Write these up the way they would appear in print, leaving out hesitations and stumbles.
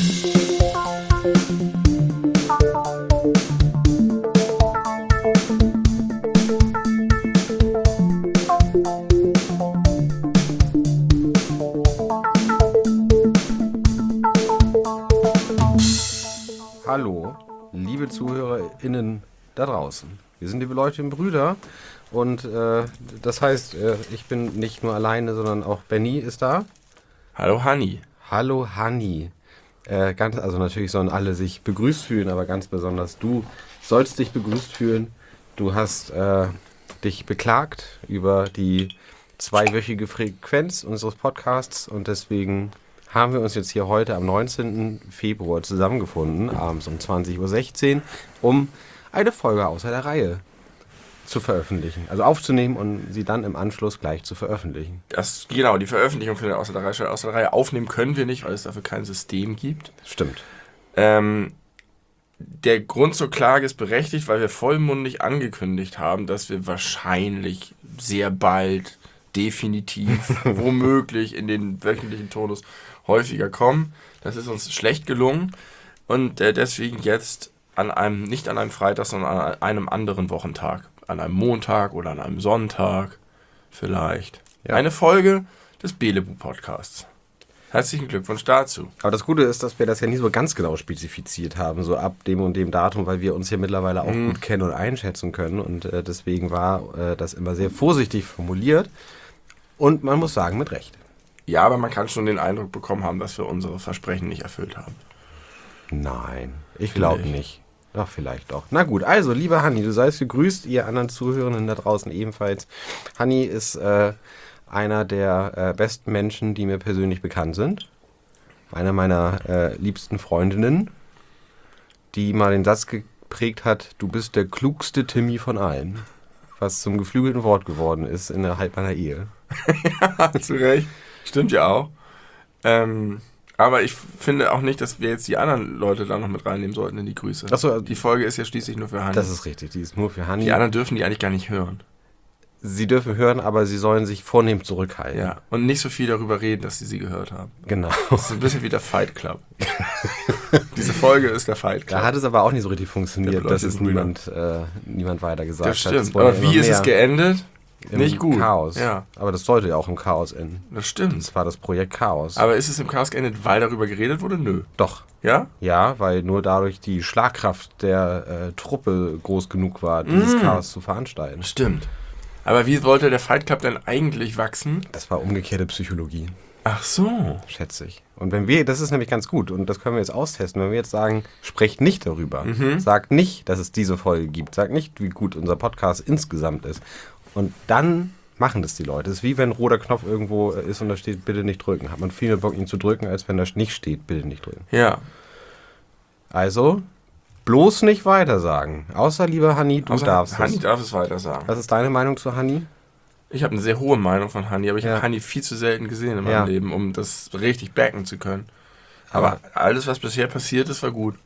Hallo, liebe ZuhörerInnen da draußen. Wir sind die beleuchteten Brüder und das heißt, ich bin nicht nur alleine, sondern auch Benny ist da. Hallo Hanni. Hallo Hanni. Also natürlich sollen alle sich begrüßt fühlen, aber ganz besonders du sollst dich begrüßt fühlen. Du hast dich beklagt über die 2-wöchige Frequenz unseres Podcasts und deswegen haben wir uns jetzt hier heute am 19. Februar zusammengefunden, abends um 20.16 Uhr, um eine Folge außer der Reihe zu veröffentlichen. Also aufzunehmen und sie dann im Anschluss gleich zu veröffentlichen. Genau, die Veröffentlichung für den Außer der Reihe aufnehmen können wir nicht, weil es dafür kein System gibt. Stimmt. Der Grund zur Klage ist berechtigt, weil wir vollmundig angekündigt haben, dass wir wahrscheinlich sehr bald, definitiv, womöglich in den wöchentlichen Tonus häufiger kommen. Das ist uns schlecht gelungen und deswegen jetzt nicht an einem Freitag, sondern an einem anderen Wochentag. An einem Montag oder an einem Sonntag vielleicht. Ja. Eine Folge des Belebu-Podcasts. Herzlichen Glückwunsch dazu. Aber das Gute ist, dass wir das ja nie so ganz genau spezifiziert haben, so ab dem und dem Datum, weil wir uns hier mittlerweile auch gut kennen und einschätzen können und deswegen war das immer sehr vorsichtig formuliert und man muss sagen, mit Recht. Ja, aber man kann schon den Eindruck bekommen haben, dass wir unsere Versprechen nicht erfüllt haben. Nein, ich glaube nicht. Ach, vielleicht doch. Na gut, also, lieber Hanni, du seist gegrüßt, ihr anderen Zuhörenden da draußen ebenfalls. Hanni ist einer der besten Menschen, die mir persönlich bekannt sind. Einer meiner liebsten Freundinnen, die mal den Satz geprägt hat, du bist der klugste Timmy von allen. Was zum geflügelten Wort geworden ist innerhalb meiner Ehe. Ja, zu Recht. Stimmt ja auch. Aber ich finde auch nicht, dass wir jetzt die anderen Leute da noch mit reinnehmen sollten in die Grüße. Achso, die Folge ist ja schließlich nur für Hanni. Das ist richtig, die ist nur für Hanni. Die anderen dürfen die eigentlich gar nicht hören. Sie dürfen hören, aber sie sollen sich vornehm zurückhalten. Ja, und nicht so viel darüber reden, dass sie gehört haben. Genau. Das ist ein bisschen wie der Fight Club. Diese Folge ist der Fight Club. Da hat es aber auch nicht so richtig funktioniert, dass es niemand weiter gesagt hat. Das stimmt, aber wie ist es geendet? Nicht gut. Chaos. Ja. Aber das sollte ja auch im Chaos enden. Das stimmt. Das war das Projekt Chaos. Aber ist es im Chaos geendet, weil darüber geredet wurde? Nö. Doch. Ja? Ja, weil nur dadurch die Schlagkraft der Truppe groß genug war, dieses Chaos zu veranstalten. Stimmt. Aber wie wollte der Fight Club denn eigentlich wachsen? Das war umgekehrte Psychologie. Ach so. Schätze ich. Und das ist nämlich ganz gut und das können wir jetzt austesten, wenn wir jetzt sagen, sprecht nicht darüber. Sagt nicht, dass es diese Folge gibt. Sagt nicht, wie gut unser Podcast insgesamt ist. Und dann machen das die Leute. Es ist wie wenn ein roter Knopf irgendwo ist und da steht, bitte nicht drücken. Hat man viel mehr Bock, ihn zu drücken, als wenn da nicht steht, bitte nicht drücken. Ja. Also, bloß nicht weitersagen. Außer, lieber Hanni, du darfst es. Hanni darf es weitersagen. Was ist deine Meinung zu Hanni? Ich habe eine sehr hohe Meinung von Hanni, aber ich habe Hanni viel zu selten gesehen in meinem Leben, um das richtig backen zu können. Aber alles, was bisher passiert ist, war gut.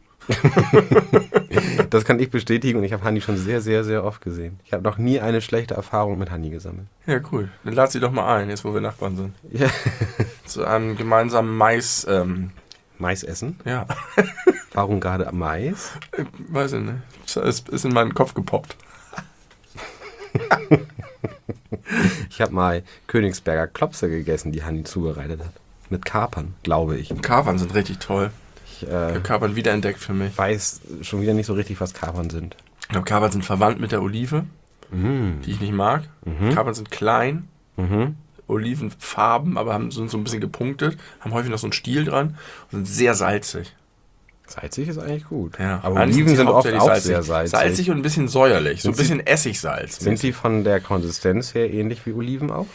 Das kann ich bestätigen und ich habe Hanni schon sehr, sehr, sehr oft gesehen. Ich habe noch nie eine schlechte Erfahrung mit Hanni gesammelt. Ja, cool. Dann lad sie doch mal ein, jetzt wo wir Nachbarn sind. Ja. Zu einem gemeinsamen Mais... Mais essen? Ja. Warum gerade Mais? Weiß ich nicht. Es ist in meinen Kopf gepoppt. Ich habe mal Königsberger Klopse gegessen, die Hanni zubereitet hat. Mit Kapern, glaube ich. Kapern sind richtig toll. Ich habe Kapern wiederentdeckt für mich. Ich weiß schon wieder nicht so richtig, was Kapern sind. Ich glaube, Kapern sind verwandt mit der Olive, die ich nicht mag. Kapern sind klein, Olivenfarben, aber sind so ein bisschen gepunktet, haben häufig noch so einen Stiel dran und sind sehr salzig. Salzig ist eigentlich gut. Ja. Aber Oliven sind oft auch sehr salzig. Salzig und ein bisschen säuerlich, so ein bisschen Essigsalz. Sind die von der Konsistenz her ähnlich wie Oliven auch?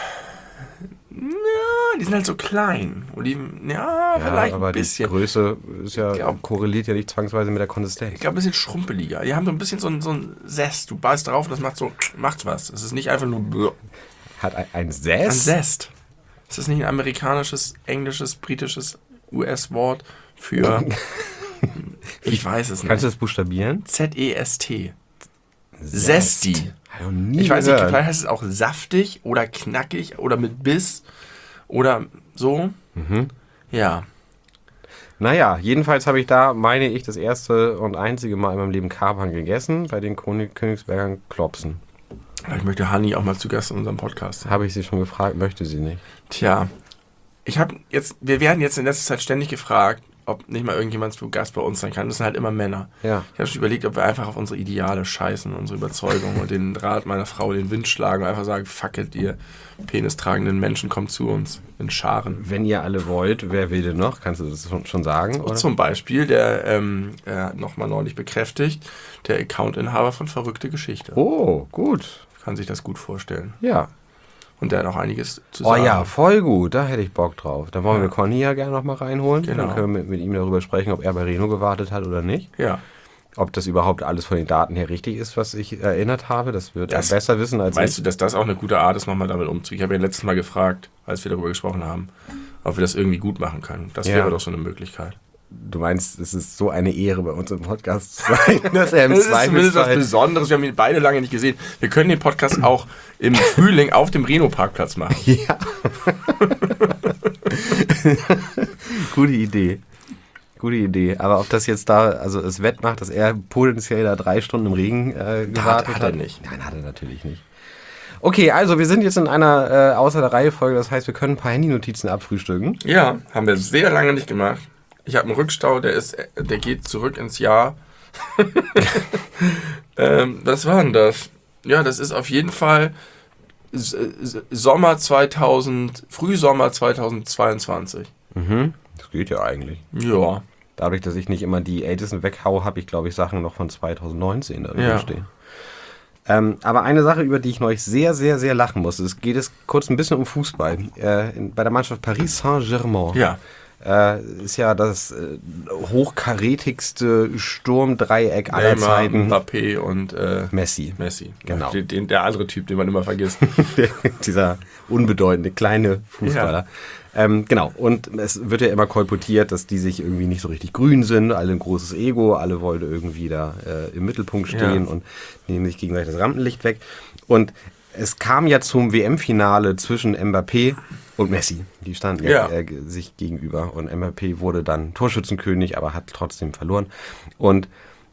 Ja, die sind halt so klein. Oliven, ja vielleicht aber ein bisschen. Die Größe ist korreliert ja nicht zwangsweise mit der Konsistenz. Ich glaube, ein bisschen schrumpeliger. Die haben so ein bisschen so ein Zest. Du beißt drauf, das macht was. Es ist nicht einfach nur... Hat ein Zest? Ein Zest. Ist das nicht ein amerikanisches, englisches, britisches US-Wort für... Ich weiß es nicht. Kannst du das buchstabieren? Z-E-S-T. Zesty. Ich weiß nicht, vielleicht heißt es auch saftig oder knackig oder mit Biss oder so. Ja. Naja, jedenfalls habe ich da, meine ich, das erste und einzige Mal in meinem Leben Kapern gegessen, bei den Königsbergern Klopsen. Ich möchte Hanni auch mal zu Gast in unserem Podcast. Habe ich sie schon gefragt, möchte sie nicht. Tja, wir werden jetzt in letzter Zeit ständig gefragt, ob nicht mal irgendjemand zu Gast bei uns sein kann. Das sind halt immer Männer. Ja. Ich habe schon überlegt, ob wir einfach auf unsere Ideale scheißen, unsere Überzeugung und den Rat meiner Frau den Wind schlagen und einfach sagen, fuck it, ihr penistragenden Menschen, kommt zu uns in Scharen. Wenn ihr alle wollt, wer will denn noch? Kannst du das schon sagen? Oder? Zum Beispiel, der nochmal neulich bekräftigt, der Accountinhaber von Verrückte Geschichte. Oh, gut. Kann sich das gut vorstellen. Ja. Und der hat auch einiges zu Oh sagen. ja, voll gut. Da hätte ich Bock drauf. Da wollen Ja. wir Conny ja gerne noch mal reinholen. Genau. Dann können wir mit ihm darüber sprechen, ob er bei Reno gewartet hat oder nicht. Ja. Ob das überhaupt alles von den Daten her richtig ist, was ich erinnert habe. Das wird er besser wissen als Weißt ich. du, dass das auch eine gute Art ist, nochmal damit umzugehen? Ich habe ja letztes Mal gefragt, als wir darüber gesprochen haben, ob wir das irgendwie gut machen können. Das Ja. wäre doch so eine Möglichkeit. Du meinst, es ist so eine Ehre, bei uns im Podcast zu sein, dass er im Das ist zumindest was Zweifelsfall... Besonderes. Wir haben ihn beide lange nicht gesehen. Wir können den Podcast auch im Frühling auf dem Reno-Parkplatz machen. Ja. Gute Idee. Gute Idee. Aber ob das jetzt da, also es wettmacht, dass er potenziell da 3 Stunden im Regen gewartet hat er nicht. Nein, hat er natürlich nicht. Okay, also wir sind jetzt in einer außer der Reihe Folge, das heißt, wir können ein paar Handynotizen abfrühstücken. Ja, haben wir sehr lange nicht gemacht. Ich habe einen Rückstau, der geht zurück ins Jahr. Was war denn das? Ja, das ist auf jeden Fall Frühsommer 2022. Mhm. Das geht ja eigentlich. Ja. Dadurch, dass ich nicht immer die ältesten weghau, habe ich, glaube ich, Sachen noch von 2019 da stehen. Aber eine Sache, über die ich neulich sehr, sehr, sehr lachen musste, es geht kurz ein bisschen um Fußball. Bei der Mannschaft Paris Saint-Germain. Ja. Ist ja das hochkarätigste Sturmdreieck aller Neymar, Zeiten. Mbappé und Messi. Genau. Genau. Der andere Typ, den man immer vergisst. Dieser unbedeutende kleine Fußballer. Genau. Und es wird ja immer kolportiert, dass die sich irgendwie nicht so richtig grün sind. Alle ein großes Ego. Alle wollen irgendwie da im Mittelpunkt stehen und nehmen sich gegenseitig das Rampenlicht weg. Und es kam ja zum WM-Finale zwischen Mbappé und Messi. Die standen sich gegenüber. Und Mbappé wurde dann Torschützenkönig, aber hat trotzdem verloren. Und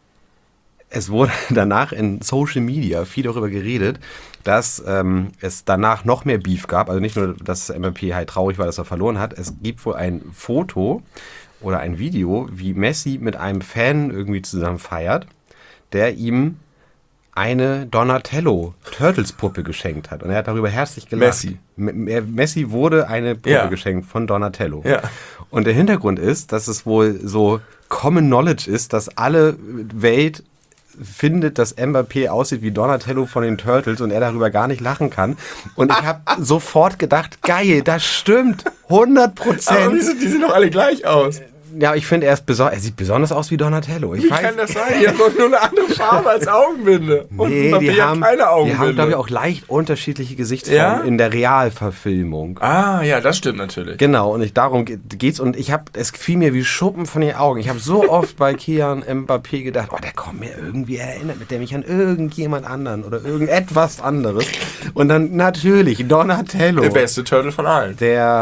es wurde danach in Social Media viel darüber geredet, dass es danach noch mehr Beef gab. Also nicht nur, dass Mbappé halt traurig war, dass er verloren hat. Es gibt wohl ein Foto oder ein Video, wie Messi mit einem Fan irgendwie zusammen feiert, der ihm eine Donatello Turtles-Puppe geschenkt hat. Und er hat darüber herzlich gelacht. Messi wurde eine Puppe geschenkt von Donatello. Ja. Und der Hintergrund ist, dass es wohl so Common Knowledge ist, dass alle Welt findet, dass Mbappé aussieht wie Donatello von den Turtles und er darüber gar nicht lachen kann. Und ich habe sofort gedacht, geil, das stimmt, 100%. Aber die sehen doch alle gleich aus. Ja, ich finde, er sieht besonders aus wie Donatello. Wie kann das sein? Die haben doch nur eine andere Farbe als Augenbinde. Und Nee, Mbappé die hat haben, keine Augenbinde. die haben, glaube ich, auch leicht unterschiedliche Gesichtsformen in der Realverfilmung. Ah, ja, das stimmt natürlich. Genau, und darum geht's. Und es fiel mir wie Schuppen von den Augen. Ich habe so oft bei Kylian Mbappé gedacht, der kommt mir irgendwie erinnert, mit der mich an irgendjemand anderen oder irgendetwas anderes. Und dann natürlich Donatello. Der beste Turtle von allen.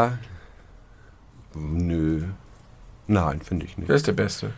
Nö. Nein, finde ich nicht. Wer ist der Beste?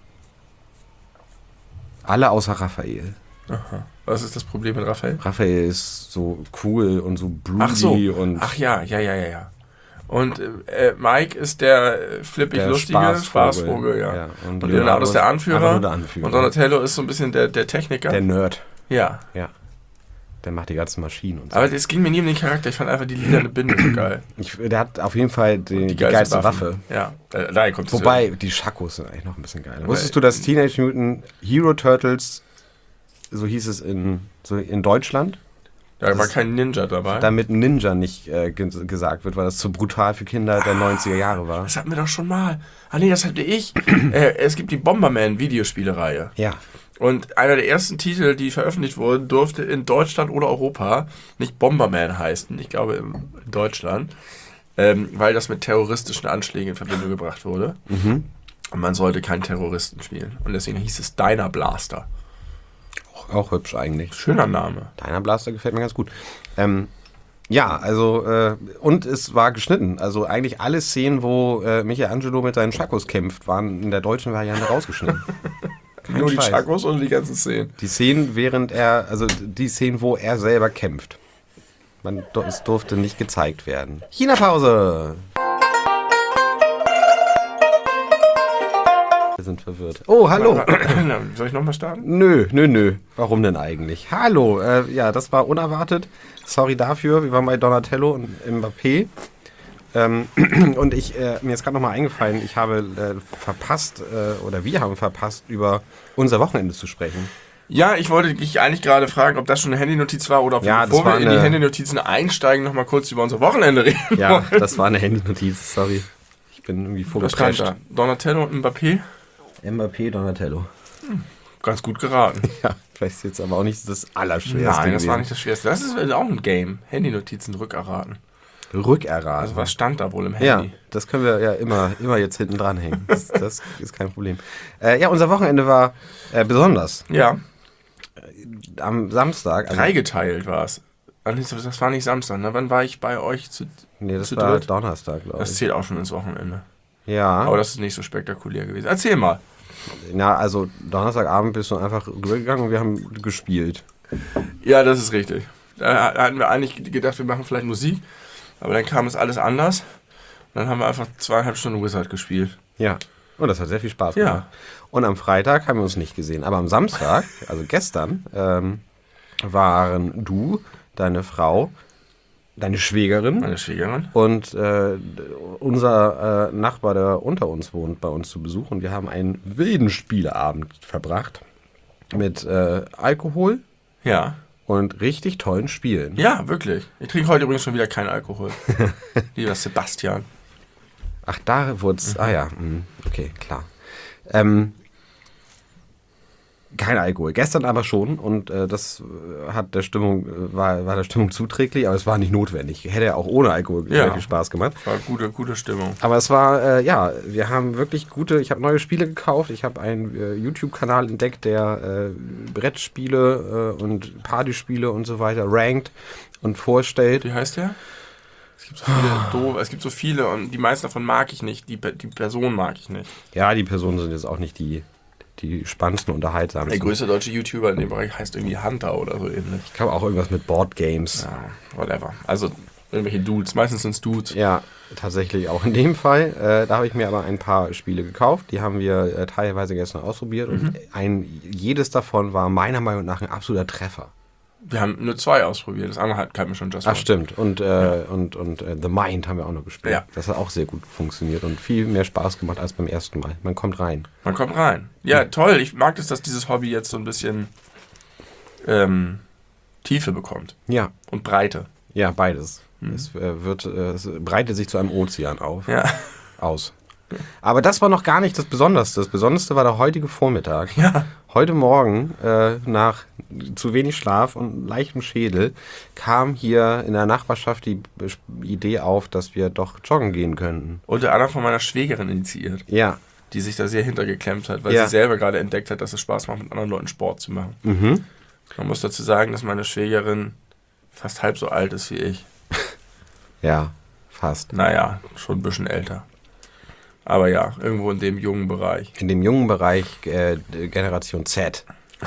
Alle außer Raphael. Aha. Was ist das Problem mit Raphael? Raphael ist so cool und so broody. Ach so. Und Ach ja. Und Mike ist der flippig lustige Spaßvogel, ja. Und Leonardo ist der Anführer. Und Donatello ist so ein bisschen der Techniker. Der Nerd. Ja. Der macht die ganzen Maschinen und so. Aber es ging mir nie um den Charakter. Ich fand einfach die lilane Binde so geil. Der hat auf jeden Fall die geilste Waffe. Ja, daher kommt es. Wobei, die Schakos sind eigentlich noch ein bisschen geiler. Wusstest du, dass Teenage Mutant Hero Turtles, so hieß es in Deutschland? Da war kein Ninja dabei. Damit Ninja nicht gesagt wird, weil das zu brutal für Kinder der 90er Jahre war. Das hatten wir doch schon mal. Ah nee, das hatte ich. Es gibt die Bomberman-Videospielereihe. Ja. Und einer der ersten Titel, die veröffentlicht wurden, durfte in Deutschland oder Europa nicht Bomberman heißen. Ich glaube in Deutschland. Weil das mit terroristischen Anschlägen in Verbindung gebracht wurde. Mhm. Und man sollte keinen Terroristen spielen. Und deswegen hieß es Dyna Blaster. Auch hübsch eigentlich. Schöner Name. Dyna Blaster gefällt mir ganz gut. Ja, also, und es war geschnitten. Also eigentlich alle Szenen, wo Michelangelo mit seinen Chakos kämpft, waren in der deutschen Variante rausgeschnitten. Kein Nur die Scheiß. Chakos oder die ganzen Szenen? Die Szenen, die Szenen, wo er selber kämpft. Es durfte nicht gezeigt werden. China-Pause! Wir sind verwirrt. Oh, hallo! Soll ich nochmal starten? Nö. Warum denn eigentlich? Hallo! Ja, das war unerwartet. Sorry dafür. Wir waren bei Donatello und Mbappé. Und mir ist gerade nochmal eingefallen, ich habe verpasst, oder wir haben verpasst, über unser Wochenende zu sprechen. Ja, ich wollte dich eigentlich gerade fragen, ob das schon eine Handynotiz war oder ob Ja, wir, bevor wir in die Handynotizen einsteigen, nochmal kurz über unser Wochenende reden. Ja, das war eine Handynotiz, sorry. Ich bin irgendwie Was stand vorgeprescht. da? Donatello und Mbappé? Mbappé, Donatello. Ganz gut geraten. Ja, ich weiß jetzt aber auch nicht das Allerschwerste. Nein, das gewesen. war nicht das Schwerste. Das ist auch ein Game. Handynotizen rückerraten. Rückerraten. Also was stand da wohl im Handy? Ja, das können wir ja immer jetzt hinten dran hängen. Das ist kein Problem. Ja, unser Wochenende war besonders. Ja, Am Samstag. dreigeteilt war es. Das war nicht Samstag, ne? Wann war ich bei euch Nee, das zu war dritt? Donnerstag, glaube Das ich. zählt auch schon ins Wochenende. Ja. Aber das ist nicht so spektakulär gewesen. Erzähl mal. Na, also Donnerstagabend bist du einfach rübergegangen und wir haben gespielt. Ja, das ist richtig. Da hatten wir eigentlich gedacht, wir machen vielleicht Musik, aber dann kam es alles anders. Und dann haben wir einfach 2,5 Stunden Wizard gespielt. Ja. Und das hat sehr viel Spaß Ja. gemacht. Und am Freitag haben wir uns nicht gesehen. Aber am Samstag, also gestern, waren du, deine Frau, deine Schwägerin Meine Schwägerin. und unser Nachbar, der unter uns wohnt, bei uns zu Besuch. Und wir haben einen wilden Spieleabend verbracht mit Alkohol Ja. und richtig tollen Spielen. Ja, wirklich. Ich trinke heute übrigens schon wieder keinen Alkohol. Lieber Sebastian. Ach, da wurde es. Ah ja, okay, klar. Kein Alkohol. Gestern aber schon und das hat der Stimmung, war der Stimmung zuträglich, aber es war nicht notwendig. Hätte ja auch ohne Alkohol sehr viel Spaß gemacht. War gute Stimmung. Aber es war, wir haben wirklich ich habe neue Spiele gekauft. Ich habe einen YouTube-Kanal entdeckt, der Brettspiele und Partyspiele und so weiter rankt und vorstellt. Wie heißt der? Es gibt so viele und die meisten davon mag ich nicht. Die Person mag ich nicht. Ja, die Personen sind jetzt auch nicht die spannendsten, unterhaltsamsten. Der größte deutsche YouTuber in dem Bereich heißt irgendwie Hunter oder so ähnlich. Ich glaube auch irgendwas mit Boardgames. Ja, whatever. Also irgendwelche Dudes. Meistens sind es Dudes. Ja, tatsächlich auch in dem Fall. Da habe ich mir aber ein paar Spiele gekauft. Die haben wir teilweise gestern ausprobiert. Und jedes davon war meiner Meinung nach ein absoluter Treffer. Wir haben nur 2 ausprobiert. Das andere kann mir schon Just Ach, One. stimmt. Und The Mind haben wir auch noch gespielt. Ja. Das hat auch sehr gut funktioniert und viel mehr Spaß gemacht als beim ersten Mal. Man kommt rein. Man kommt rein. Ja, toll. Ich mag das, dass dieses Hobby jetzt so ein bisschen Tiefe bekommt. Ja, Und Breite. ja, beides. Es breitet sich zu einem Ozean aus. Aber das war noch gar nicht das Besonderste. Das Besonderste war der heutige Vormittag. Ja. Heute Morgen, nach zu wenig Schlaf und leichtem Schädel, kam hier in der Nachbarschaft die Idee auf, dass wir doch joggen gehen könnten. Unter anderem von meiner Schwägerin initiiert, Ja. die sich da sehr hintergeklemmt hat, weil Ja. sie selber gerade entdeckt hat, dass es Spaß macht, mit anderen Leuten Sport zu machen. Mhm. Man muss dazu sagen, dass meine Schwägerin fast halb so alt ist wie ich. Ja, fast. Naja, schon ein bisschen älter. Aber ja, irgendwo in dem jungen Bereich. In dem jungen Bereich Generation Z.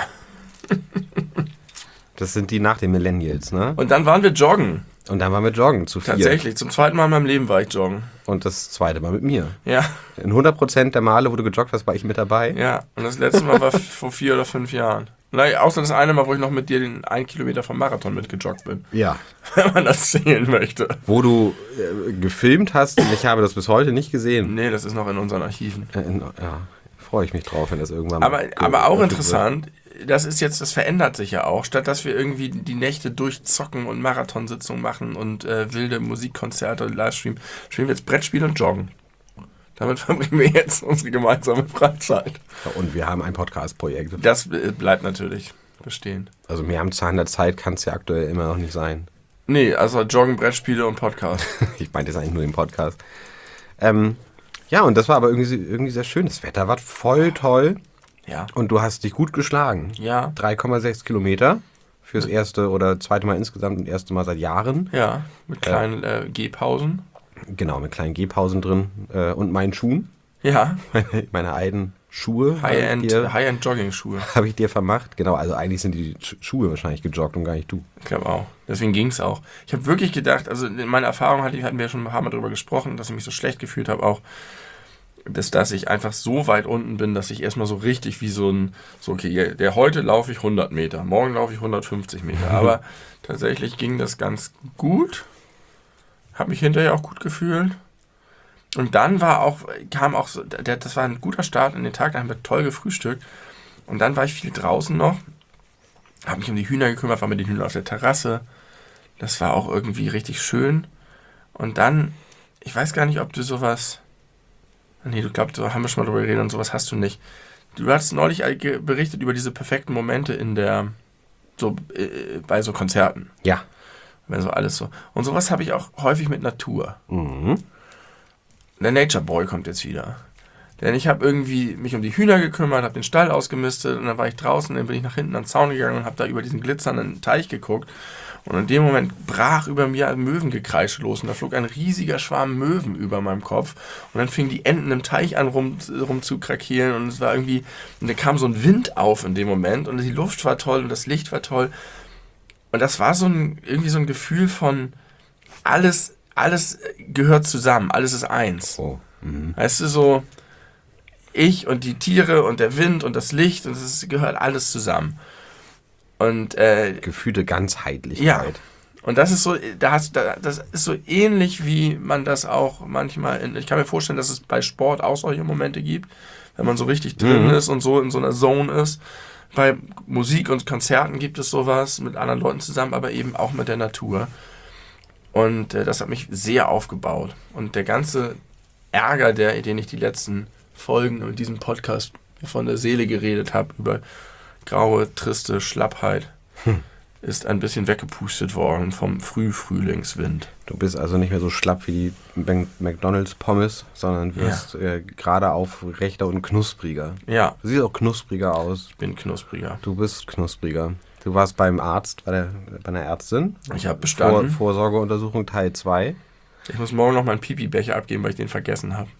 Das sind die nach den Millennials, ne? Und dann waren wir joggen. Und dann waren wir joggen zu 4. Tatsächlich, zum 2. Mal in meinem Leben war ich joggen. Und das 2. Mal mit mir. Ja, In 100% der Male, wo du gejoggt hast, war ich mit dabei. ja. Und das letzte Mal war vor 4 oder 5 Jahren. Naja, außer das eine Mal, wo ich noch mit dir den 1 Kilometer vom Marathon mitgejoggt bin. Ja. Wenn man das zählen möchte. Wo du gefilmt hast und ich habe das bis heute nicht gesehen. Nee, das ist noch in unseren Archiven. Ja, freue ich mich drauf, wenn das irgendwann Aber auch geöffnet interessant, das verändert sich ja auch. Statt dass wir irgendwie die Nächte durchzocken und Marathonsitzungen machen und wilde Musikkonzerte und Livestream, spielen wir jetzt Brettspiele und Joggen. Damit verbringen wir jetzt unsere gemeinsame Freizeit. wird. Und wir haben ein Podcast-Projekt. Das bleibt natürlich bestehen. Also mehr am Zahn der Zeit kann es ja aktuell immer noch nicht sein. Nee, also Joggen, Brettspiele und Podcast. Ich meinte jetzt eigentlich nur den Podcast. Ja, und das war aber irgendwie sehr schön. Das Wetter war voll toll Ja. und du hast dich gut geschlagen. Ja. 3,6 Kilometer Fürs erste oder zweite Mal insgesamt und erste Mal seit Jahren. Ja, mit kleinen Gehpausen. Genau, mit kleinen Gehpausen drin und meinen Schuhen. Ja. Meine eigenen Schuhe. High-End Jogging-Schuhe. Habe ich dir vermacht. Genau, also eigentlich sind die Schuhe wahrscheinlich gejoggt und gar nicht du. Ich glaube auch. Deswegen ging es auch. Ich habe wirklich gedacht, also in meiner Erfahrung hatten wir schon ein paar Mal darüber gesprochen, dass ich mich so schlecht gefühlt habe, auch, dass ich einfach so weit unten bin, dass ich erstmal so richtig wie okay, heute laufe ich 100 Meter, morgen laufe ich 150 Meter. Aber tatsächlich ging das ganz gut. Habe mich hinterher auch gut gefühlt. Und dann das war ein guter Start in den Tag, da haben wir toll gefrühstückt. Und dann war ich viel draußen noch, habe mich um die Hühner gekümmert, war mit den Hühnern auf der Terrasse. Das war auch irgendwie richtig schön. Und dann, ich weiß gar nicht, ob du sowas... Nee, du glaubst, da haben wir schon mal drüber geredet und sowas hast du nicht. Du hast neulich berichtet über diese perfekten Momente bei so Konzerten. Ja. Wenn so alles so. Und sowas habe ich auch häufig mit Natur. Mhm. Der Nature Boy kommt jetzt wieder. Denn ich habe irgendwie mich um die Hühner gekümmert, habe den Stall ausgemistet und dann war ich draußen, dann bin ich nach hinten an den Zaun gegangen und habe da über diesen glitzernden Teich geguckt. Und in dem Moment brach über mir ein Möwengekreische los und da flog ein riesiger Schwarm Möwen über meinem Kopf. Und dann fingen die Enten im Teich an rum zu krakeelen und es war irgendwie, und da kam so ein Wind auf in dem Moment und die Luft war toll und das Licht war toll. Und das war irgendwie so ein Gefühl von alles gehört zusammen, alles ist eins. Oh. Mhm. Weißt du, so ich und die Tiere und der Wind und das Licht und es gehört alles zusammen. Und Gefühlte Ganzheitlichkeit. Ja. Und das ist so, das ist so ähnlich, wie man das auch manchmal ich kann mir vorstellen, dass es bei Sport auch solche Momente gibt, wenn man so richtig drin ist und so in so einer Zone ist. Bei Musik und Konzerten gibt es sowas mit anderen Leuten zusammen, aber eben auch mit der Natur. Und das hat mich sehr aufgebaut. Und der ganze Ärger, den ich die letzten Folgen und diesem Podcast von der Seele geredet habe, über graue, triste Schlappheit, ist ein bisschen weggepustet worden vom Frühfrühlingswind. Du bist also nicht mehr so schlapp wie die McDonalds-Pommes, sondern wirst gerade aufrechter und knuspriger. Ja. Du siehst auch knuspriger aus. Ich bin knuspriger. Du bist knuspriger. Du warst beim Arzt, bei einer Ärztin. Ich habe bestanden. Vorsorgeuntersuchung Teil 2. Ich muss morgen noch meinen Pipi-Becher abgeben, weil ich den vergessen habe.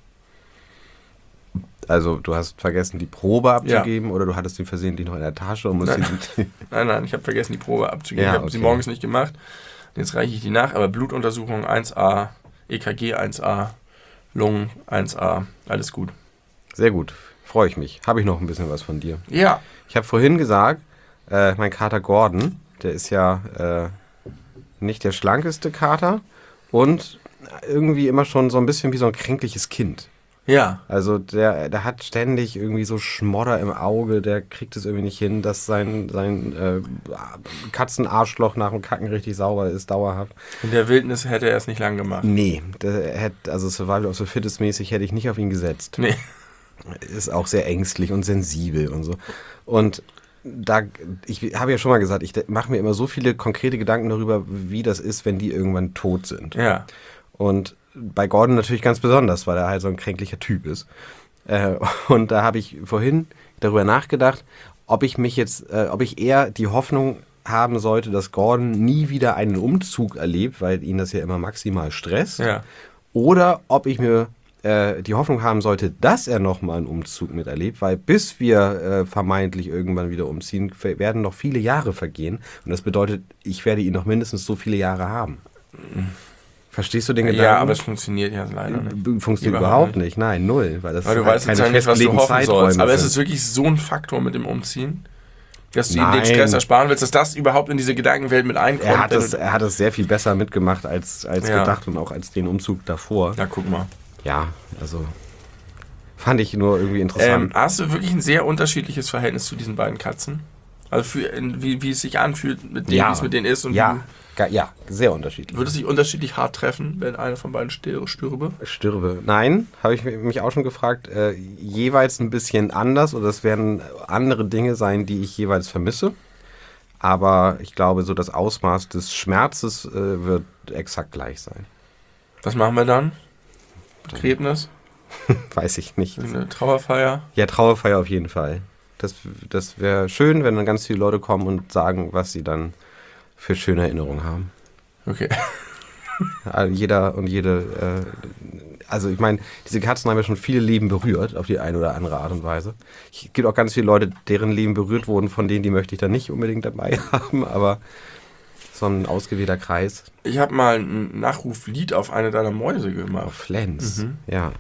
Also du hast vergessen, die Probe abzugeben oder du hattest den versehentlich noch in der Tasche und musst Nein, ich habe vergessen, die Probe abzugeben. Ja, Ich habe sie morgens nicht gemacht. Jetzt reiche ich die nach, aber Blutuntersuchung 1A, EKG 1A, Lungen 1A, alles gut. Sehr gut, freue ich mich. Habe ich noch ein bisschen was von dir. Ja. Ich habe vorhin gesagt, mein Kater Gordon, der ist ja nicht der schlankeste Kater und irgendwie immer schon so ein bisschen wie so ein kränkliches Kind. Ja. Also der hat ständig irgendwie so Schmodder im Auge, der kriegt es irgendwie nicht hin, dass sein Katzenarschloch nach dem Kacken richtig sauber ist, dauerhaft. In der Wildnis hätte er es nicht lang gemacht. Nee, also Survival of the Fittest mäßig hätte ich nicht auf ihn gesetzt. Nee. Ist auch sehr ängstlich und sensibel und so. Und ich habe ja schon mal gesagt, ich mache mir immer so viele konkrete Gedanken darüber, wie das ist, wenn die irgendwann tot sind. Ja. Und bei Gordon natürlich ganz besonders, weil er halt so ein kränklicher Typ ist. Und da habe ich vorhin darüber nachgedacht, ob ich eher die Hoffnung haben sollte, dass Gordon nie wieder einen Umzug erlebt, weil ihn das ja immer maximal stresst. Ja. Oder ob ich mir die Hoffnung haben sollte, dass er nochmal einen Umzug miterlebt, weil bis wir vermeintlich irgendwann wieder umziehen, werden noch viele Jahre vergehen. Und das bedeutet, ich werde ihn noch mindestens so viele Jahre haben. Verstehst du den Gedanken? Ja, aber es funktioniert ja leider nicht. Funktioniert überhaupt nicht. Nein, null. Weil du weißt jetzt nicht, was du hoffen sollst. Aber es ist wirklich so ein Faktor mit dem Umziehen, dass du ihm den Stress ersparen willst, dass das überhaupt in diese Gedankenwelt mit einkommt. Er hat es sehr viel besser mitgemacht als gedacht und auch als den Umzug davor. Ja, guck mal. Ja, also fand ich nur irgendwie interessant. Hast du wirklich ein sehr unterschiedliches Verhältnis zu diesen beiden Katzen? Also wie es sich anfühlt, mit denen, wie es mit denen ist? Und ja, sehr unterschiedlich. Würde es sich unterschiedlich hart treffen, wenn einer von beiden stürbe? Nein, habe ich mich auch schon gefragt. Jeweils ein bisschen anders oder es werden andere Dinge sein, die ich jeweils vermisse. Aber ich glaube, so das Ausmaß des Schmerzes wird exakt gleich sein. Was machen wir dann? Begräbnis? Weiß ich nicht. Eine Trauerfeier? Ja, Trauerfeier auf jeden Fall. Das wäre schön, wenn dann ganz viele Leute kommen und sagen, was sie dann für schöne Erinnerungen haben. Okay. Jeder und jede, also ich meine, diese Katzen haben ja schon viele Leben berührt, auf die eine oder andere Art und Weise. Es gibt auch ganz viele Leute, deren Leben berührt wurden, von denen, die möchte ich dann nicht unbedingt dabei haben, aber so ein ausgewählter Kreis. Ich habe mal ein Nachruflied auf eine deiner Mäuse gemacht. Flens, ja.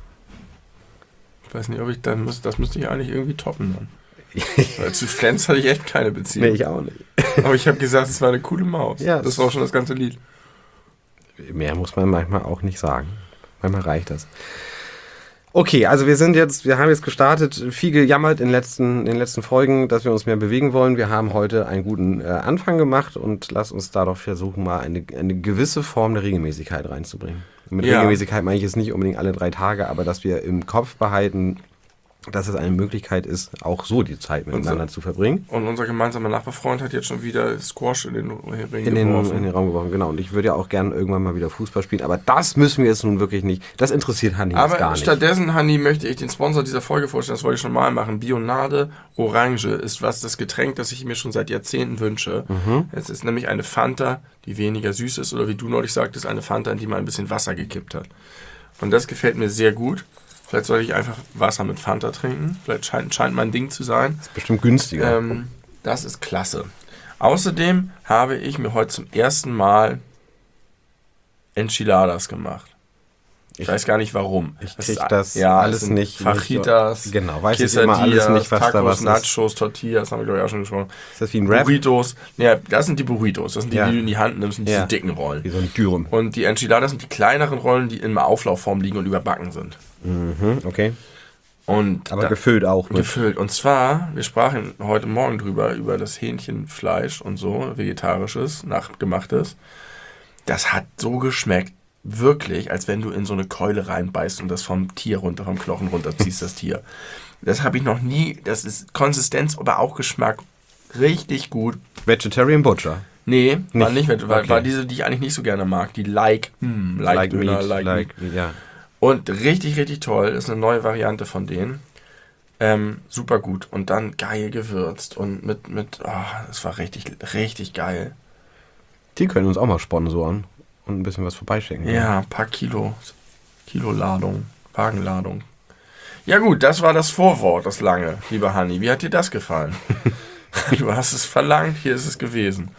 Ich weiß nicht, ob ich dann das müsste ich eigentlich irgendwie toppen dann. Weil zu Flens hatte ich echt keine Beziehung. Nee, ich auch nicht. Aber ich habe gesagt, es war eine coole Maus. Ja, das war auch schon das ganze Lied. Mehr muss man manchmal auch nicht sagen. Manchmal reicht das. Okay, also wir haben jetzt gestartet, viel gejammert in den letzten Folgen, dass wir uns mehr bewegen wollen. Wir haben heute einen guten Anfang gemacht und lasst uns da doch versuchen, mal eine gewisse Form der Regelmäßigkeit reinzubringen. Mit Regelmäßigkeit meine ich jetzt nicht unbedingt alle 3 Tage, aber dass wir im Kopf behalten, dass es eine Möglichkeit ist, auch so die Zeit miteinander zu verbringen. Und unser gemeinsamer Nachbarfreund hat jetzt schon wieder Squash in den Raum geworfen, genau. Und ich würde ja auch gerne irgendwann mal wieder Fußball spielen, aber das müssen wir jetzt nun wirklich nicht. Das interessiert Hanni jetzt gar nicht. Aber stattdessen, Hanni, möchte ich den Sponsor dieser Folge vorstellen, das wollte ich schon mal machen. Bionade Orange ist das Getränk, das ich mir schon seit Jahrzehnten wünsche. Es ist nämlich eine Fanta, die weniger süß ist, oder wie du neulich sagtest, eine Fanta, in die man ein bisschen Wasser gekippt hat. Und das gefällt mir sehr gut. Vielleicht sollte ich einfach Wasser mit Fanta trinken. Vielleicht scheint mein Ding zu sein. Das ist bestimmt günstiger. Das ist klasse. Außerdem habe ich mir heute zum ersten Mal Enchiladas gemacht. Ich weiß gar nicht warum. Ich kriege das alles nicht. Fajitas, genau, weiß ich immer alles nicht, was Tacos, da was Nachos, Tortillas, haben wir glaube ich auch schon gesprochen. Ist das wie ein Wrap? Burritos. Ja, das sind die Burritos. Das sind die, die du in die Hand nimmst, und diese dicken Rollen. Wie so ein Dürüm. Und die Enchiladas sind die kleineren Rollen, die in Auflaufform liegen und überbacken sind. Okay. Aber gefüllt auch. Gefüllt. Und zwar, wir sprachen heute Morgen über das Hähnchenfleisch und so, vegetarisches, nachgemachtes. Das hat so geschmeckt, wirklich, als wenn du in so eine Keule reinbeißt und das vom Knochen runterziehst, das Tier. Das habe ich noch nie, das ist Konsistenz, aber auch Geschmack richtig gut. Vegetarian Butcher? Nee, war nicht, war diese, die ich eigentlich nicht so gerne mag, die Like Döner, Meat. Ja. Und richtig, richtig toll. Ist eine neue Variante von denen. Super gut. Und dann geil gewürzt. Und das war richtig, richtig geil. Die können uns auch mal sponsoren und ein bisschen was vorbeischicken. Ja, ein paar Kiloladung, Wagenladung. Ja gut, das war das Vorwort, das lange, lieber Hanni. Wie hat dir das gefallen? Du hast es verlangt, hier ist es gewesen.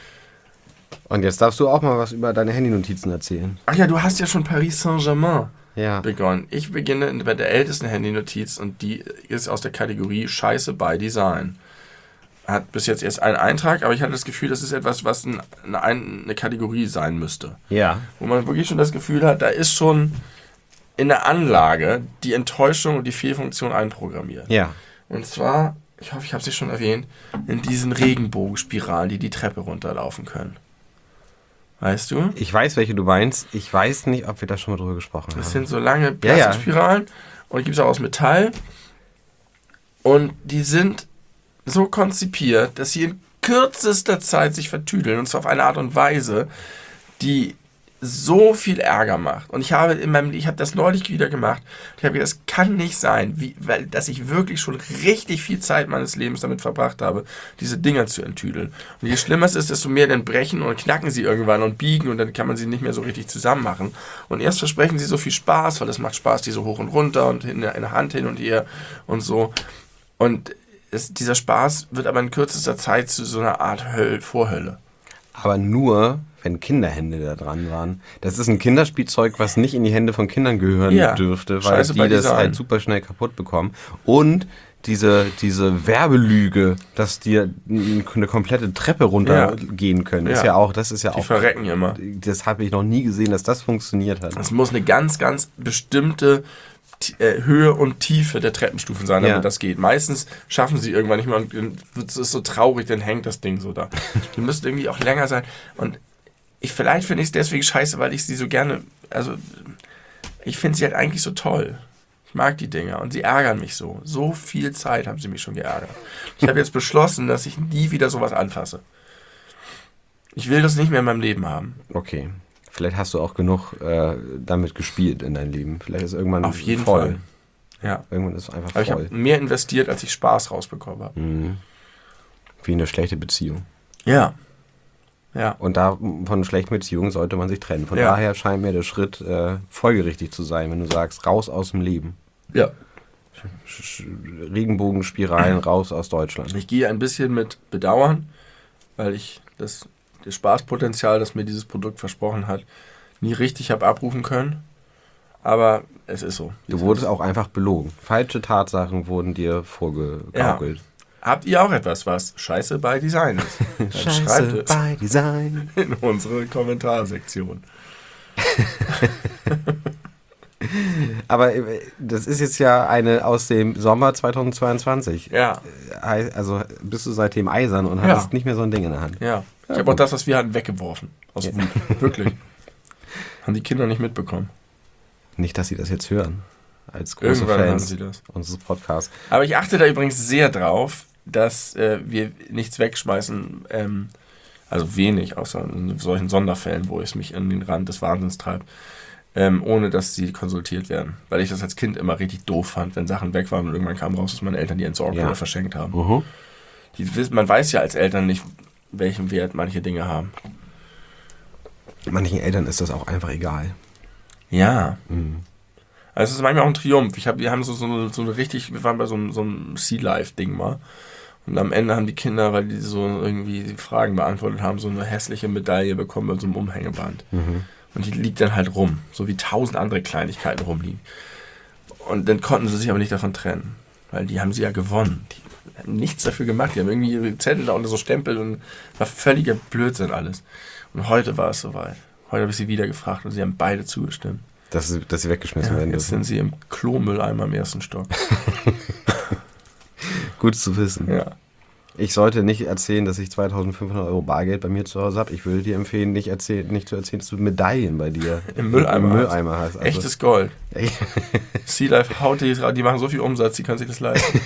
Und jetzt darfst du auch mal was über deine Handynotizen erzählen. Ach ja, du hast ja schon Paris Saint-Germain begonnen. Ich beginne bei der ältesten Handynotiz und die ist aus der Kategorie Scheiße by Design. Hat bis jetzt erst einen Eintrag, aber ich hatte das Gefühl, das ist etwas, was eine Kategorie sein müsste. Ja. Wo man wirklich schon das Gefühl hat, da ist schon in der Anlage die Enttäuschung und die Fehlfunktion einprogrammiert. Ja. Und zwar, ich hoffe, ich habe es schon erwähnt, in diesen Regenbogenspiralen, die Treppe runterlaufen können. Weißt du? Ich weiß, welche du meinst. Ich weiß nicht, ob wir da schon mal drüber gesprochen haben. Das sind so lange Plastikspiralen und die gibt es auch aus Metall. Und die sind so konzipiert, dass sie in kürzester Zeit sich vertüdeln. Und zwar auf eine Art und Weise, die so viel Ärger macht. Und ich habe das neulich wieder gemacht. Ich habe gedacht, das kann nicht sein, dass ich wirklich schon richtig viel Zeit meines Lebens damit verbracht habe, diese Dinger zu enttüdeln. Und je schlimmer es ist, desto mehr dann brechen und knacken sie irgendwann und biegen und dann kann man sie nicht mehr so richtig zusammen machen. Und erst versprechen sie so viel Spaß, weil es macht Spaß, die so hoch und runter und in der Hand hin und her und so. Und dieser Spaß wird aber in kürzester Zeit zu so einer Art Vorhölle. Aber nur, wenn Kinderhände da dran waren. Das ist ein Kinderspielzeug, was nicht in die Hände von Kindern gehören dürfte, weil die das halt super schnell kaputt bekommen. Und diese Werbelüge, dass die eine komplette Treppe runtergehen können, ist ja auch, das ist ja auch... Die verrecken immer. Das habe ich noch nie gesehen, dass das funktioniert hat. Es muss eine ganz, ganz bestimmte Höhe und Tiefe der Treppenstufen sein, damit das geht. Meistens schaffen sie irgendwann nicht mehr und es ist so traurig, dann hängt das Ding so da. Die müssen irgendwie auch länger sein und vielleicht finde ich es deswegen scheiße, weil ich sie so gerne, also ich finde sie halt eigentlich so toll. Ich mag die Dinger und sie ärgern mich so. So viel Zeit haben sie mich schon geärgert. Ich habe jetzt beschlossen, dass ich nie wieder sowas anfasse. Ich will das nicht mehr in meinem Leben haben. Okay. Vielleicht hast du auch genug damit gespielt in deinem Leben. Vielleicht ist irgendwann auf jeden Fall. Ja. Irgendwann ist es einfach Aber ich voll. habe mehr investiert, als ich Spaß rausbekommen habe. Wie eine schlechte Beziehung. Ja. Ja. Und da von schlechten Beziehungen sollte man sich trennen. Von Ja. daher scheint mir der Schritt folgerichtig zu sein, wenn du sagst, raus aus dem Leben. Ja. Regenbogenspiralen raus aus Deutschland. Ich gehe ein bisschen mit Bedauern, weil ich das Spaßpotenzial, das mir dieses Produkt versprochen hat, nie richtig habe abrufen können. Aber es ist so. Du wurdest auch einfach belogen. Falsche Tatsachen wurden dir vorgegaukelt. Habt ihr auch etwas, was Scheiße bei Design ist? Dann schreibt es bei Design. in unsere Kommentarsektion. Aber das ist jetzt ja eine aus dem Sommer 2022. Ja. Also bist du seitdem eisern und hattest nicht mehr so ein Ding in der Hand. Ja. Ich habe auch das, was wir hatten, weggeworfen. Aus Wut. Wirklich. Haben die Kinder nicht mitbekommen. Nicht, dass sie das jetzt hören. Als große Irgendwann haben Fans sie das. unseres Podcasts. Aber ich achte da übrigens sehr drauf, dass wir nichts wegschmeißen, also wenig, außer in solchen Sonderfällen, wo es mich an den Rand des Wahnsinns treibt, ohne dass sie konsultiert werden. Weil ich das als Kind immer richtig doof fand, wenn Sachen weg waren und irgendwann kam raus, dass meine Eltern die entsorgt oder verschenkt haben. Man weiß ja als Eltern nicht, welchen Wert manche Dinge haben. Manchen Eltern ist das auch einfach egal. Ja. Also es ist manchmal auch ein Triumph. Wir waren bei so einem Sea Life-Ding mal. Und am Ende haben die Kinder, weil die so irgendwie die Fragen beantwortet haben, so eine hässliche Medaille bekommen mit so einem Umhängeband. Und die liegt dann halt rum, so wie 1000 andere Kleinigkeiten rumliegen. Und dann konnten sie sich aber nicht davon trennen, weil die haben sie ja gewonnen. Die haben nichts dafür gemacht, die haben irgendwie ihre Zettel da unter so Stempel und war völliger Blödsinn alles. Und heute war es soweit. Heute habe ich sie wieder gefragt und sie haben beide zugestimmt. Dass sie weggeschmissen werden. Jetzt sind sie im Klomülleimer im ersten Stock. Gut zu wissen. Ja. Ich sollte nicht erzählen, dass ich 2.500 € Bargeld bei mir zu Hause habe. Ich würde dir empfehlen, nicht zu erzählen, dass du Medaillen bei dir Im Mülleimer hast. Also echtes Gold. Sea Life haut die machen so viel Umsatz, die können sich das leisten.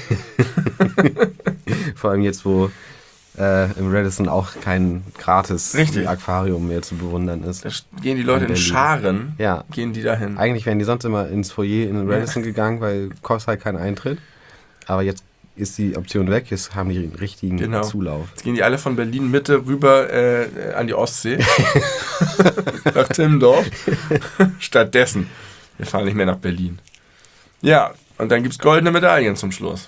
Vor allem jetzt, wo im Radisson auch kein gratis Richtig. Aquarium mehr zu bewundern ist. Da gehen die Leute in Scharen, Ja. gehen die dahin. Eigentlich wären die sonst immer ins Foyer in den Radisson gegangen, weil kostet halt keinen Eintritt. Aber jetzt ist die Option weg, jetzt haben die den richtigen Zulauf. Jetzt gehen die alle von Berlin Mitte rüber an die Ostsee. Nach Timmendorf. Stattdessen. Wir fahren nicht mehr nach Berlin. Ja, und dann gibt es goldene Medaillen zum Schluss.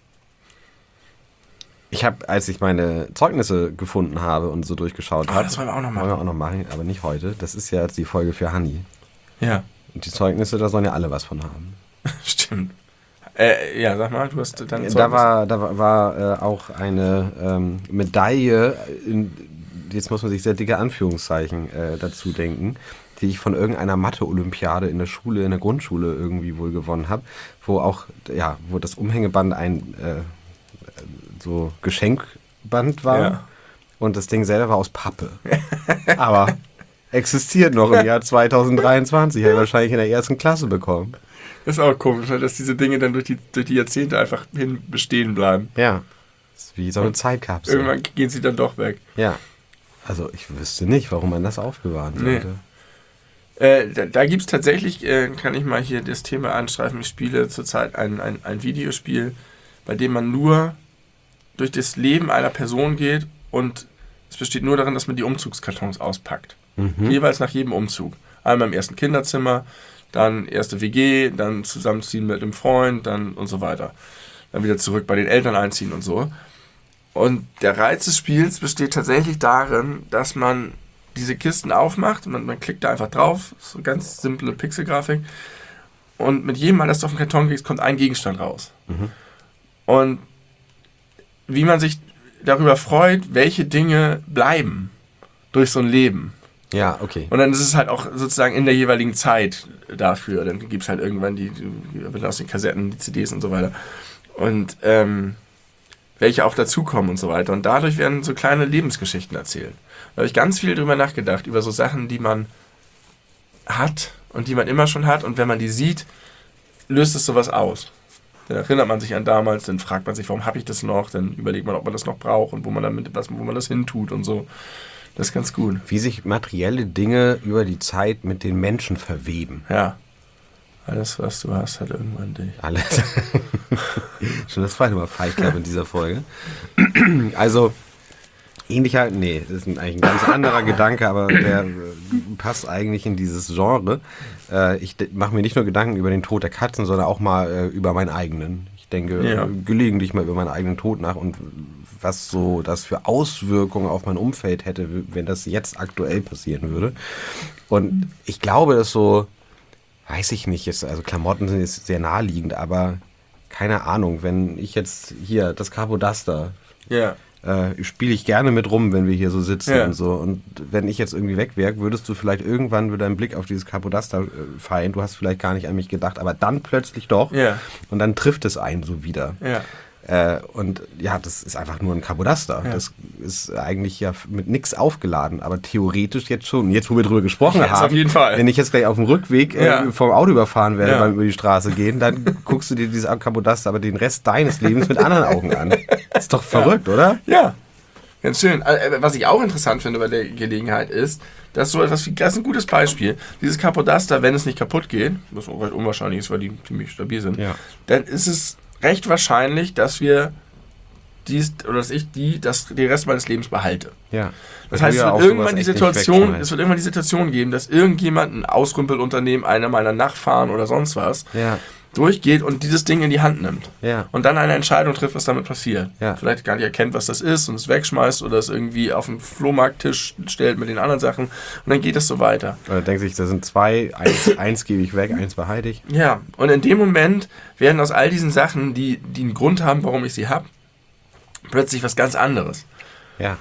Ich habe, als ich meine Zeugnisse gefunden habe und so durchgeschaut habe, das wollen wir auch noch machen. Wollen wir auch noch machen, aber nicht heute. Das ist ja jetzt die Folge für Hanni. Ja. Und die Zeugnisse, da sollen ja alle was von haben. Stimmt. Ja, sag mal, du hast dann Zeugnis. Da war auch eine Medaille, jetzt muss man sich sehr dicke Anführungszeichen dazu denken, die ich von irgendeiner Mathe-Olympiade in der Schule, in der Grundschule irgendwie wohl gewonnen habe, wo das Umhängeband ein so Geschenkband war. Ja. Und das Ding selber war aus Pappe. Aber existiert noch im Jahr 2023. Habe ich wahrscheinlich in der ersten Klasse bekommen. Das ist auch komisch, dass diese Dinge dann durch die Jahrzehnte einfach bestehen bleiben. Ja. Das ist wie so eine Zeitkapsel. Irgendwann gehen sie dann doch weg. Ja. Also ich wüsste nicht, warum man das aufbewahren sollte. Da gibt es tatsächlich, kann ich mal hier das Thema anstreifen, ich spiele zurzeit ein Videospiel, bei dem man nur durch das Leben einer Person geht und es besteht nur darin, dass man die Umzugskartons auspackt. Jeweils nach jedem Umzug. Einmal im ersten Kinderzimmer, dann erste WG, dann zusammenziehen mit einem Freund, dann und so weiter. Dann wieder zurück bei den Eltern einziehen und so. Und der Reiz des Spiels besteht tatsächlich darin, dass man diese Kisten aufmacht, man klickt da einfach drauf, so ganz simple Pixelgrafik, und mit jedem Mal, dass du auf den Karton klickst, kommt ein Gegenstand raus. Und wie man sich darüber freut, welche Dinge bleiben durch so ein Leben. Ja, okay. Und dann ist es halt auch sozusagen in der jeweiligen Zeit dafür. Dann gibt es halt irgendwann aus den Kassetten, die CDs und so weiter. Und welche auch dazukommen und so weiter. Und dadurch werden so kleine Lebensgeschichten erzählt. Da habe ich ganz viel drüber nachgedacht, über so Sachen, die man hat und die man immer schon hat. Und wenn man die sieht, löst es sowas aus. Dann erinnert man sich an damals, dann fragt man sich, warum habe ich das noch? Dann überlegt man, ob man das noch braucht und wo man das hintut und so. Das ist ganz gut. Wie sich materielle Dinge über die Zeit mit den Menschen verweben. Ja. Alles, was du hast, hat irgendwann dich. Alles. Schon das zweite Mal Fight Club in dieser Folge. Also, ähnlicher, das ist eigentlich ein ganz anderer Gedanke, aber der passt eigentlich in dieses Genre. Ich mache mir nicht nur Gedanken über den Tod der Katzen, sondern auch mal über meinen eigenen. Ich denke gelegentlich mal über meinen eigenen Tod nach und was so das für Auswirkungen auf mein Umfeld hätte, wenn das jetzt aktuell passieren würde. Und ich glaube, dass so, weiß ich nicht, also Klamotten sind jetzt sehr naheliegend, aber keine Ahnung, wenn ich jetzt hier das Carbodaster spiele ich gerne mit rum, wenn wir hier so sitzen und so. Und wenn ich jetzt irgendwie weg wäre, würdest du vielleicht irgendwann mit deinem Blick auf dieses Carbodaster fallen. Du hast vielleicht gar nicht an mich gedacht, aber dann plötzlich doch. Ja. Und dann trifft es einen so wieder. Ja. Und ja, das ist einfach nur ein Carbodaster. Ja. Das ist eigentlich ja mit nichts aufgeladen, aber theoretisch jetzt schon. Jetzt, wo wir drüber gesprochen haben, auf jeden Fall. Wenn ich jetzt gleich auf dem Rückweg vom Auto überfahren werde, beim über die Straße gehen, dann guckst du dir dieses Carbodaster aber den Rest deines Lebens mit anderen Augen an. Ist doch verrückt, oder? Ja, ganz schön. Was ich auch interessant finde bei der Gelegenheit ist, dass so etwas wie, das ist ein gutes Beispiel, dieses Carbodaster, wenn es nicht kaputt geht, was recht unwahrscheinlich ist, weil die ziemlich stabil sind, dann ist es recht wahrscheinlich, dass wir den Rest meines Lebens behalte. Ja. Das heißt, es wird irgendwann die Situation geben, dass irgendjemand, ein Ausrümpelunternehmen, einer meiner Nachfahren oder sonst was, durchgeht und dieses Ding in die Hand nimmt. Ja. Und dann eine Entscheidung trifft, was damit passiert. Ja. Vielleicht gar nicht erkennt, was das ist und es wegschmeißt oder es irgendwie auf den Flohmarkttisch stellt mit den anderen Sachen und dann geht es so weiter. Oder denkt sich, da sind zwei, eins gebe ich weg, eins behalte ich. Ja, und in dem Moment werden aus all diesen Sachen, die einen Grund haben, warum ich sie habe, plötzlich was ganz anderes. Ja.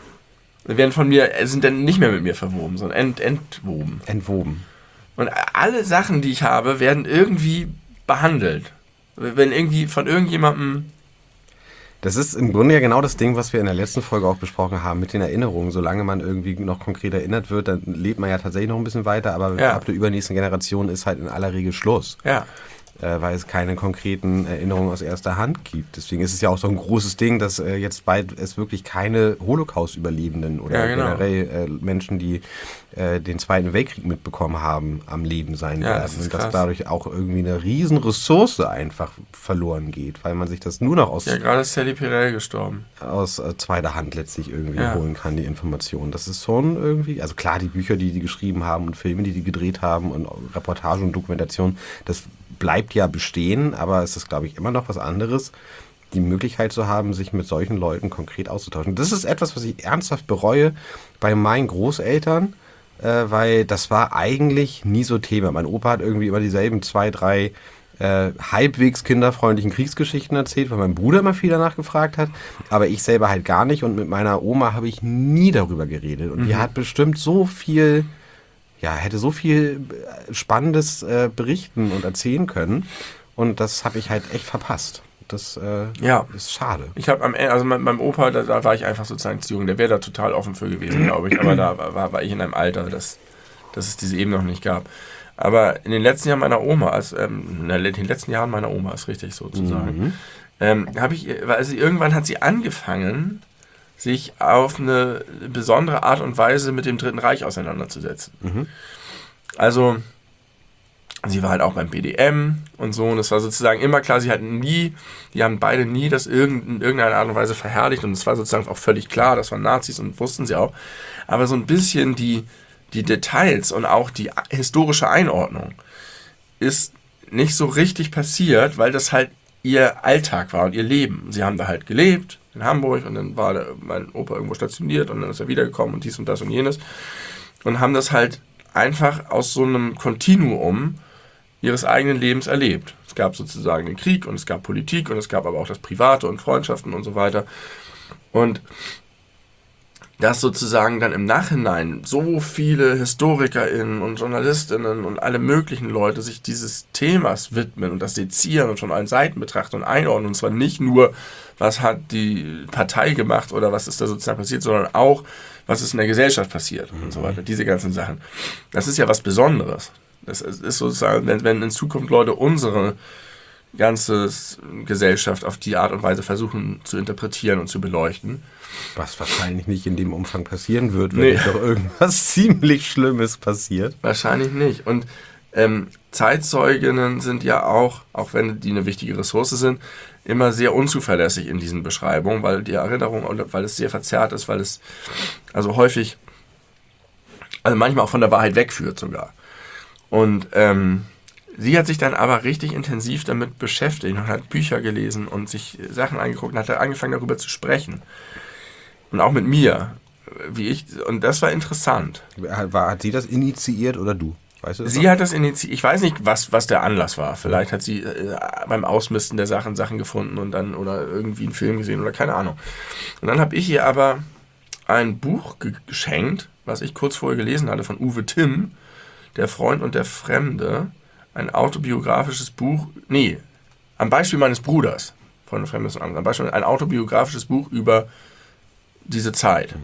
Sind dann nicht mehr mit mir verwoben, sondern entwoben. Entwoben. Und alle Sachen, die ich habe, werden irgendwie behandelt. Wenn irgendwie von irgendjemandem... Das ist im Grunde ja genau das Ding, was wir in der letzten Folge auch besprochen haben, mit den Erinnerungen. Solange man irgendwie noch konkret erinnert wird, dann lebt man ja tatsächlich noch ein bisschen weiter, aber ab der übernächsten Generation ist halt in aller Regel Schluss. Ja. Weil es keine konkreten Erinnerungen aus erster Hand gibt. Deswegen ist es ja auch so ein großes Ding, dass jetzt bald es wirklich keine Holocaust-Überlebenden oder generell Menschen, die den Zweiten Weltkrieg mitbekommen haben, am Leben sein werden. Und dass dadurch auch irgendwie eine riesen Ressource einfach verloren geht, weil man sich das nur noch aus... Ja, gerade ist Sally Perel gestorben. Aus zweiter Hand letztlich irgendwie holen kann, die Information. Das ist schon irgendwie... Also klar, die Bücher, die geschrieben haben und Filme, die gedreht haben und Reportagen und Dokumentation, das bleibt ja bestehen, aber es ist, glaube ich, immer noch was anderes, die Möglichkeit zu haben, sich mit solchen Leuten konkret auszutauschen. Das ist etwas, was ich ernsthaft bereue bei meinen Großeltern, weil das war eigentlich nie so Thema. Mein Opa hat irgendwie immer dieselben 2, 3 halbwegs kinderfreundlichen Kriegsgeschichten erzählt, weil mein Bruder immer viel danach gefragt hat, aber ich selber halt gar nicht und mit meiner Oma habe ich nie darüber geredet und die hat bestimmt so viel... hätte so viel Spannendes berichten und erzählen können. Und das habe ich halt echt verpasst. Das ist schade. Ich habe meinem Opa, da war ich einfach sozusagen zu jung. Der wäre da total offen für gewesen, glaube ich. Aber da war ich in einem Alter, dass es diese eben noch nicht gab. Aber in den letzten Jahren meiner Oma, ist richtig sozusagen, irgendwann hat sie angefangen, sich auf eine besondere Art und Weise mit dem Dritten Reich auseinanderzusetzen. Mhm. Also, sie war halt auch beim BDM und so, und es war sozusagen immer klar, die haben beide nie das in irgendeiner Art und Weise verherrlicht, und es war sozusagen auch völlig klar, das waren Nazis und wussten sie auch, aber so ein bisschen die Details und auch die historische Einordnung ist nicht so richtig passiert, weil das halt ihr Alltag war und ihr Leben. Sie haben da halt gelebt, in Hamburg, und dann war mein Opa irgendwo stationiert und dann ist er wiedergekommen und dies und das und jenes und haben das halt einfach aus so einem Kontinuum ihres eigenen Lebens erlebt. Es gab sozusagen den Krieg und es gab Politik und es gab aber auch das Private und Freundschaften und so weiter. Und dass sozusagen dann im Nachhinein so viele HistorikerInnen und JournalistInnen und alle möglichen Leute sich dieses Themas widmen und das sezieren und von allen Seiten betrachten und einordnen. Und zwar nicht nur, was hat die Partei gemacht oder was ist da sozusagen passiert, sondern auch, was ist in der Gesellschaft passiert und so weiter. Diese ganzen Sachen. Das ist ja was Besonderes. Das ist sozusagen, wenn in Zukunft Leute unsere ganze Gesellschaft auf die Art und Weise versuchen zu interpretieren und zu beleuchten. Was wahrscheinlich nicht in dem Umfang passieren wird, wenn nicht doch irgendwas ziemlich Schlimmes passiert. Wahrscheinlich nicht. Und Zeitzeuginnen sind ja auch wenn die eine wichtige Ressource sind, immer sehr unzuverlässig in diesen Beschreibungen, weil die Erinnerung, weil es sehr verzerrt ist, weil es also häufig, also manchmal auch von der Wahrheit wegführt sogar. Und sie hat sich dann aber richtig intensiv damit beschäftigt und hat Bücher gelesen und sich Sachen angeguckt und hat dann angefangen darüber zu sprechen. Und auch mit mir, und das war interessant. Hat sie das initiiert oder du? Weißt du das Sie noch? hat das initiiert. Ich weiß nicht, was der Anlass war. Vielleicht hat sie beim Ausmisten der Sachen gefunden und dann oder irgendwie einen Film gesehen oder keine Ahnung. Und dann habe ich ihr aber ein Buch geschenkt, was ich kurz vorher gelesen hatte, von Uwe Timm, Der Freund und der Fremde. Ein autobiografisches Buch. Nee, am Beispiel meines Bruders. Freund und Fremde ist ein Beispiel. Ein autobiografisches Buch über diese Zeit.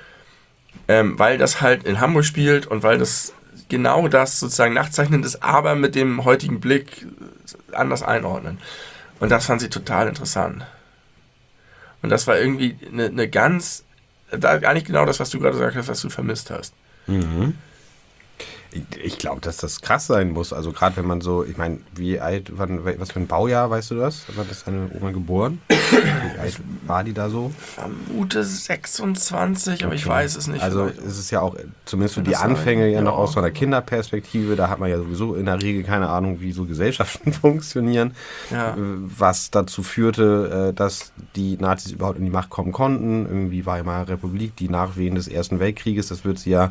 Weil das halt in Hamburg spielt und weil das genau das sozusagen nachzeichnend ist, aber mit dem heutigen Blick anders einordnen. Und das fand sie total interessant. Und das war irgendwie eine ganz, eigentlich genau das, was du gerade gesagt hast, was du vermisst hast. Mhm. Ich glaube, dass das krass sein muss. Also gerade wenn man so, ich meine, was für ein Baujahr, weißt du das? Wann ist deine Oma geboren? Wie alt war die da so? Vermute 26, aber ich weiß es nicht. Also es ist ja auch, zumindest für die Anfänge ja noch aus so einer Kinderperspektive, da hat man ja sowieso in der Regel keine Ahnung, wie so Gesellschaften funktionieren, was dazu führte, dass die Nazis überhaupt in die Macht kommen konnten. Irgendwie Weimarer Republik, die Nachwehen des Ersten Weltkrieges, das wird sie ja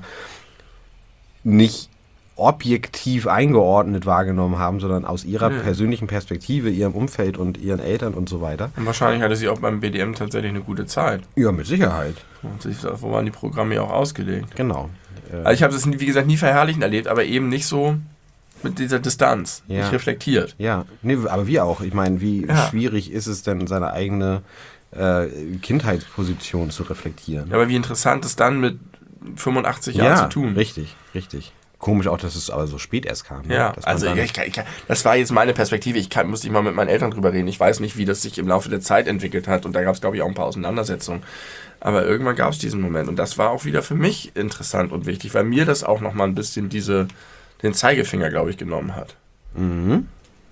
nicht objektiv eingeordnet wahrgenommen haben, sondern aus ihrer persönlichen Perspektive, ihrem Umfeld und ihren Eltern und so weiter. Und wahrscheinlich hatte sie auch beim BDM tatsächlich eine gute Zeit. Ja, mit Sicherheit. Und wo waren die Programme ja auch ausgelegt. Genau. Also ich habe das, wie gesagt, nie verherrlichend erlebt, aber eben nicht so mit dieser Distanz, nicht reflektiert. Ja, nee, aber wir auch. Ich meine, wie schwierig ist es denn, seine eigene Kindheitsposition zu reflektieren? Ja, aber wie interessant es dann mit 85 Jahren zu tun. Richtig. Komisch auch, dass es aber so spät erst kam. Ja, ne? also das war jetzt meine Perspektive. Musste ich mal mit meinen Eltern drüber reden. Ich weiß nicht, wie das sich im Laufe der Zeit entwickelt hat. Und da gab es, glaube ich, auch ein paar Auseinandersetzungen. Aber irgendwann gab es diesen Moment. Und das war auch wieder für mich interessant und wichtig, weil mir das auch nochmal ein bisschen den Zeigefinger, glaube ich, genommen hat. Mhm.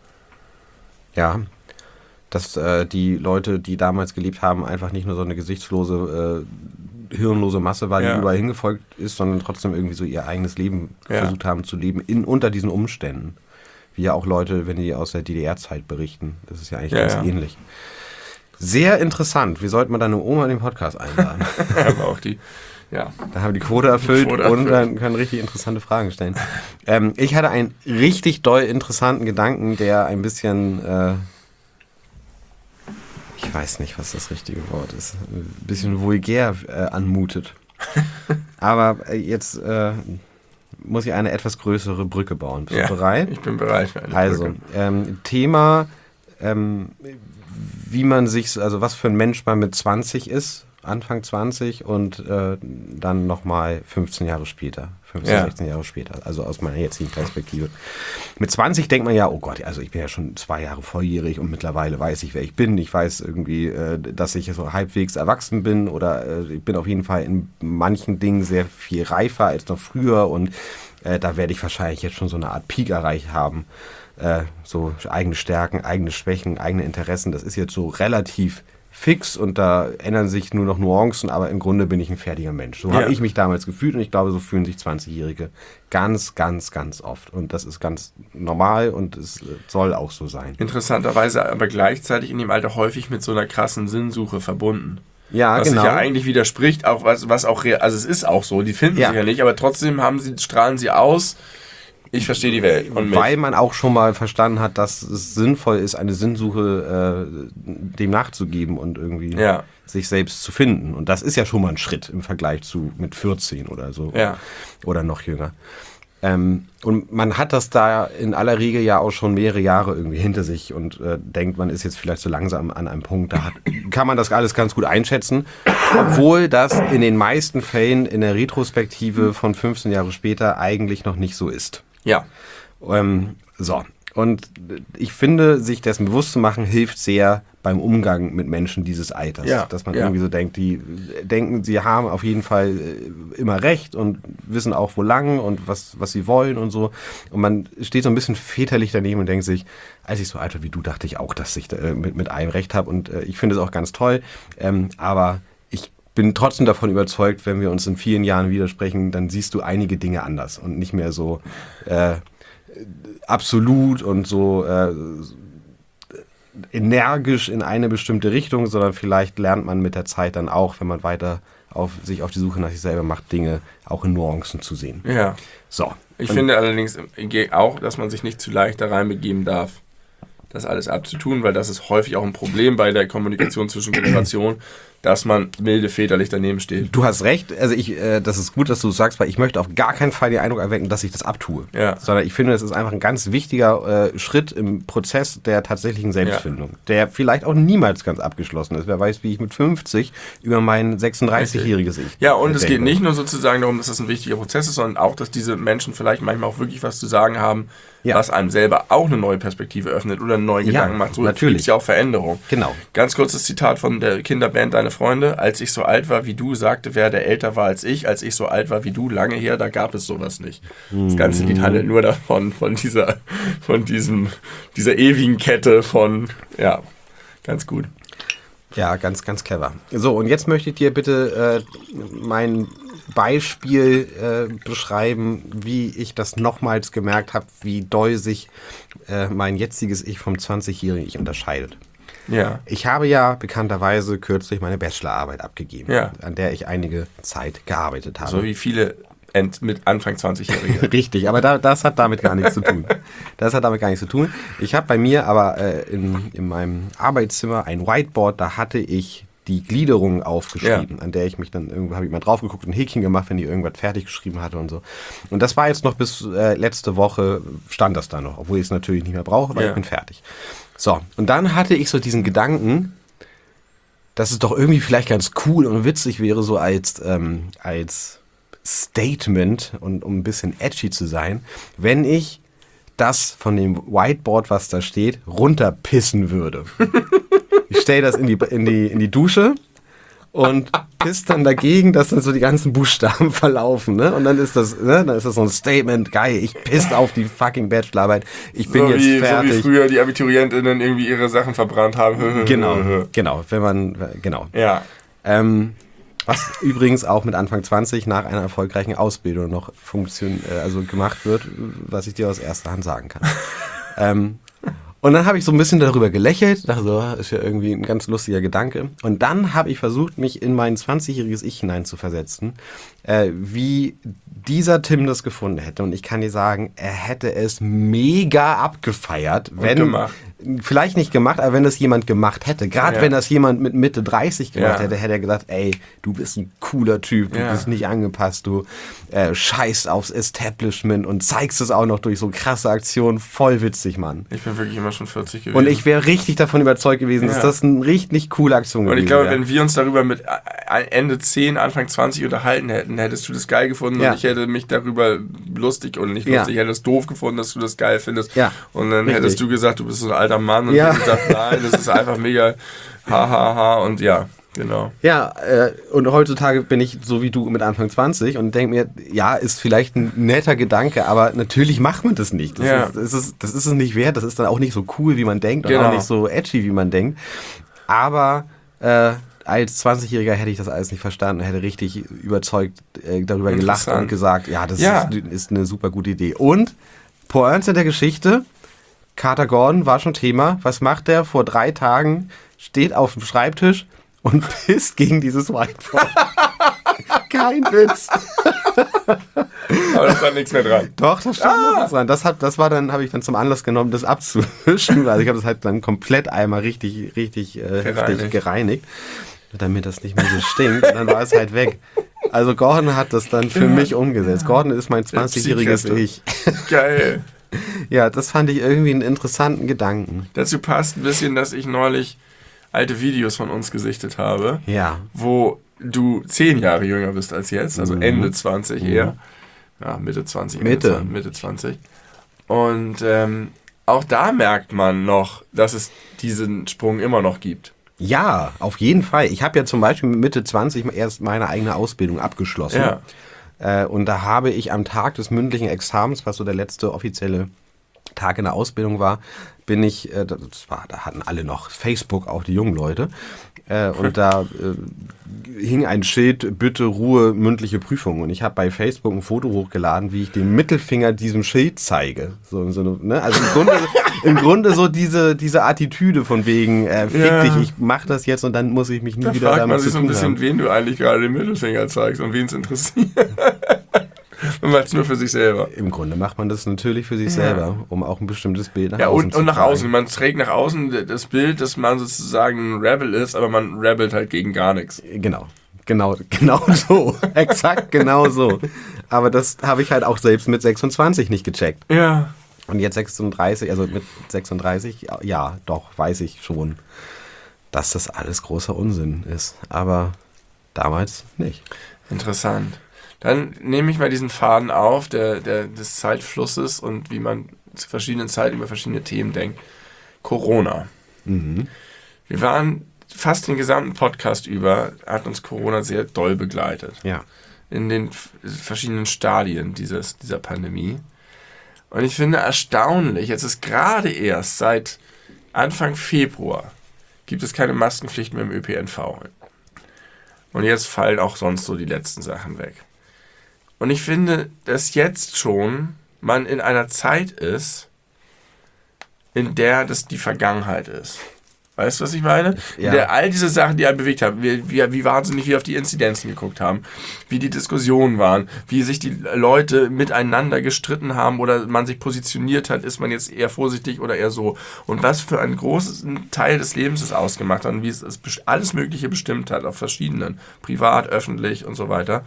Ja, dass die Leute, die damals gelebt haben, einfach nicht nur so eine gesichtslose, hirnlose Masse war, die überall hingefolgt ist, sondern trotzdem irgendwie so ihr eigenes Leben versucht haben zu leben, unter diesen Umständen. Wie ja auch Leute, wenn die aus der DDR-Zeit berichten. Das ist ja eigentlich ganz ähnlich. Sehr interessant. Wie sollte man deine Oma in den Podcast einladen? Aber auch da haben wir die Quote erfüllt und dann können richtig interessante Fragen stellen. Ich hatte einen richtig doll interessanten Gedanken, der ein bisschen... ich weiß nicht, was das richtige Wort ist. Ein bisschen vulgär anmutet. Aber jetzt muss ich eine etwas größere Brücke bauen. Bist du bereit? Ich bin bereit für eine Brücke. Thema, wie man sich, also was für ein Mensch man mit 20 ist, Anfang 20 und dann nochmal 15 Jahre später. 16 Jahre später, also aus meiner jetzigen Perspektive. Mit 20 denkt man ja, oh Gott, also ich bin ja schon 2 Jahre volljährig und mittlerweile weiß ich, wer ich bin. Ich weiß irgendwie, dass ich so halbwegs erwachsen bin oder ich bin auf jeden Fall in manchen Dingen sehr viel reifer als noch früher und da werde ich wahrscheinlich jetzt schon so eine Art Peak erreicht haben. So eigene Stärken, eigene Schwächen, eigene Interessen, das ist jetzt so relativ fix und da ändern sich nur noch Nuancen, aber im Grunde bin ich ein fertiger Mensch. So habe ich mich damals gefühlt und ich glaube, so fühlen sich 20-Jährige ganz, ganz, ganz oft. Und das ist ganz normal und es soll auch so sein. Interessanterweise aber gleichzeitig in dem Alter häufig mit so einer krassen Sinnsuche verbunden. Ja, was sich ja eigentlich widerspricht, auch was auch also es ist auch so, die finden sich ja nicht, aber trotzdem strahlen sie aus. Ich verstehe die Welt. Und weil man auch schon mal verstanden hat, dass es sinnvoll ist, eine Sinnsuche dem nachzugeben und irgendwie sich selbst zu finden. Und das ist ja schon mal ein Schritt im Vergleich zu mit 14 oder so. Ja. Oder noch jünger. Und man hat das da in aller Regel ja auch schon mehrere Jahre irgendwie hinter sich und denkt, man ist jetzt vielleicht so langsam an einem Punkt, kann man das alles ganz gut einschätzen, obwohl das in den meisten Fällen in der Retrospektive von 15 Jahre später eigentlich noch nicht so ist. Ja. So, Und ich finde, sich dessen bewusst zu machen, hilft sehr beim Umgang mit Menschen dieses Alters. Ja, Dass man ja. irgendwie so denkt, die denken, sie haben auf jeden Fall immer recht und wissen auch, wo lang und was sie wollen und so. Und man steht so ein bisschen väterlich daneben und denkt sich, als ich so alt war wie du, dachte ich auch, dass ich mit allem recht habe. Und ich finde es auch ganz toll. Aber ich bin trotzdem davon überzeugt, wenn wir uns in vielen Jahren widersprechen, dann siehst du einige Dinge anders und nicht mehr so absolut und so energisch in eine bestimmte Richtung, sondern vielleicht lernt man mit der Zeit dann auch, wenn man weiter sich auf die Suche nach sich selber macht, Dinge auch in Nuancen zu sehen. Ja. So. Ich finde allerdings auch, dass man sich nicht zu leicht da reinbegeben darf, das alles abzutun, weil das ist häufig auch ein Problem bei der Kommunikation zwischen Generationen, dass man milde väterlich daneben steht. Du hast recht, also das ist gut, dass du es sagst, weil ich möchte auf gar keinen Fall den Eindruck erwecken, dass ich das abtue. Ja. Sondern ich finde, es ist einfach ein ganz wichtiger Schritt im Prozess der tatsächlichen Selbstfindung, der vielleicht auch niemals ganz abgeschlossen ist. Wer weiß, wie ich mit 50 über mein 36-jähriges Ich Ja, und es denke. geht nicht nur sozusagen darum, dass das ein wichtiger Prozess ist, sondern auch, dass diese Menschen vielleicht manchmal auch wirklich was zu sagen haben, Ja. was einem selber auch eine neue Perspektive öffnet oder einen neuen Gedanken macht. So natürlich. gibt es ja auch Veränderung. Genau. Ganz kurzes Zitat von der Kinderband Deine Freunde. Als ich so alt war wie du, sagte wer, der älter war als ich so alt war wie du, lange her, da gab es sowas nicht. Das ganze Lied handelt nur davon, von dieser ewigen Kette von, ja, ganz gut. Ja, ganz, ganz clever. So, und jetzt möchte ich dir bitte mein Beispiel beschreiben, wie ich das nochmals gemerkt habe, wie doll sich mein jetziges Ich vom 20-jährigen Ich unterscheidet. Ja. Ich habe ja bekannterweise kürzlich meine Bachelorarbeit abgegeben, Ja. an der ich einige Zeit gearbeitet habe. So wie viele mit Anfang 20-Jährige. Richtig, aber das hat damit gar nichts zu tun. Das hat damit gar nichts zu tun. Ich habe bei mir aber in meinem Arbeitszimmer ein Whiteboard, da hatte ich die Gliederung aufgeschrieben, an der ich mich dann irgendwo, habe ich mal drauf geguckt und ein Häkchen gemacht, wenn die irgendwas fertig geschrieben hatte und so. Und das war jetzt noch bis letzte Woche, stand das da noch, obwohl ich es natürlich nicht mehr brauche, weil ich bin fertig. So, und dann hatte ich so diesen Gedanken, dass es doch irgendwie vielleicht ganz cool und witzig wäre, so als Statement und um ein bisschen edgy zu sein, wenn ich das von dem Whiteboard, was da steht, runterpissen würde. Ich stelle das in die Dusche und piss dann dagegen, dass dann so die ganzen Buchstaben verlaufen, ne? Und dann ist das so ein Statement, geil, ich piss auf die fucking Bachelorarbeit, ich bin jetzt fertig. So wie früher die AbiturientInnen irgendwie ihre Sachen verbrannt haben. Genau, Ja. Was übrigens auch mit Anfang 20 nach einer erfolgreichen Ausbildung noch gemacht wird, was ich dir aus erster Hand sagen kann. Und dann habe ich so ein bisschen darüber gelächelt, dachte so, ist ja irgendwie ein ganz lustiger Gedanke. Und dann habe ich versucht, mich in mein 20-jähriges Ich hineinzuversetzen, wie dieser Tim das gefunden hätte. Und ich kann dir sagen, er hätte es mega abgefeiert, wenn gemacht. Vielleicht nicht gemacht, aber wenn das jemand gemacht hätte, gerade wenn das jemand mit Mitte 30 gemacht hätte, hätte er gesagt, ey, du bist ein cooler Typ, du bist nicht angepasst, du scheißt aufs Establishment und zeigst es auch noch durch so krasse Aktionen, voll witzig, Mann. Ich bin wirklich immer schon 40 gewesen. Und ich wäre richtig davon überzeugt gewesen, dass das eine richtig coole Aktion gewesen wäre. Und ich glaube, wenn wir uns darüber mit Ende 10, Anfang 20 unterhalten hätten, hättest du das geil gefunden und ich hätte mich darüber lustig und nicht lustig, ich hätte es doof gefunden, dass du das geil findest. Ja. Und dann hättest du gesagt, du bist so ein alter Mann und ich hätte gesagt, nein, das ist einfach mega hahaha und ja, genau. Ja, und heutzutage bin ich so wie du mit Anfang 20 und denke mir, ja, ist vielleicht ein netter Gedanke, aber natürlich macht man das nicht. Das ist es nicht wert, das ist dann auch nicht so cool, wie man denkt und auch nicht so edgy, wie man denkt. Aber als 20-Jähriger hätte ich das alles nicht verstanden, hätte richtig überzeugt darüber gelacht und gesagt, ja, das ist eine super gute Idee. Und Pointe der Geschichte, Carter Gordon war schon Thema. Was macht der? Vor 3 Tagen steht auf dem Schreibtisch und pisst gegen dieses Whiteboard. Kein Witz. Aber da stand nichts mehr dran. Doch, da stand noch was dran. Das habe ich dann zum Anlass genommen, das abzuwischen. Also ich habe das halt dann komplett einmal richtig heftig gereinigt, damit das nicht mehr so stinkt. Und dann war es halt weg. Also Gordon hat das dann für mich umgesetzt. Gordon ist mein 20-jähriges Ich. Geil. Ja, das fand ich irgendwie einen interessanten Gedanken. Dazu passt ein bisschen, dass ich neulich alte Videos von uns gesichtet habe, wo du 10 Jahre jünger bist als jetzt, also Ende 20 eher. Ja, Mitte 20. Mitte 20. Und auch da merkt man noch, dass es diesen Sprung immer noch gibt. Ja, auf jeden Fall. Ich habe ja zum Beispiel mit Mitte 20 erst meine eigene Ausbildung abgeschlossen. Ja. Und da habe ich am Tag des mündlichen Examens, was so der letzte offizielle Tag in der Ausbildung war, da hatten alle noch Facebook, auch die jungen Leute. Und da hing ein Schild, bitte Ruhe, mündliche Prüfung. Und ich habe bei Facebook ein Foto hochgeladen, wie ich den Mittelfinger diesem Schild zeige. Ne? Also im Grunde so diese Attitüde von wegen, fick dich, ich mach das jetzt und dann muss ich mich nie da wieder fragt damit man sich zu so ein tun bisschen, haben. wen du eigentlich gerade den Mittelfinger zeigst und wen es interessiert. Man macht es nur für sich selber. Im Grunde macht man das natürlich für sich selber, um auch ein bestimmtes Bild nach außen zu und nach tragen. außen. Man trägt nach außen das Bild, dass man sozusagen ein Rebel ist, aber man rebelt halt gegen gar nichts. Genau so. Exakt genau so. Aber das habe ich halt auch selbst mit 26 nicht gecheckt. Ja. Und jetzt 36, also mit 36, ja, doch, weiß ich schon, dass das alles großer Unsinn ist. Aber damals nicht. Interessant. Dann nehme ich mal diesen Faden auf, des Zeitflusses und wie man zu verschiedenen Zeiten über verschiedene Themen denkt. Corona. Mhm. Wir waren fast den gesamten Podcast über, hat uns Corona sehr doll begleitet. Ja. In den verschiedenen Stadien dieser Pandemie. Und ich finde erstaunlich, jetzt ist gerade erst seit Anfang Februar gibt es keine Maskenpflicht mehr im ÖPNV. Und jetzt fallen auch sonst so die letzten Sachen weg. Und ich finde, dass jetzt schon man in einer Zeit ist, in der das die Vergangenheit ist. Weißt du, was ich meine? Ja. In der all diese Sachen, die einen bewegt haben, wie wahnsinnig wir auf die Inzidenzen geguckt haben, wie die Diskussionen waren, wie sich die Leute miteinander gestritten haben oder man sich positioniert hat, ist man jetzt eher vorsichtig oder eher so. Und was für einen großen Teil des Lebens es ausgemacht hat und wie es alles Mögliche bestimmt hat, auf verschiedenen, privat, öffentlich und so weiter.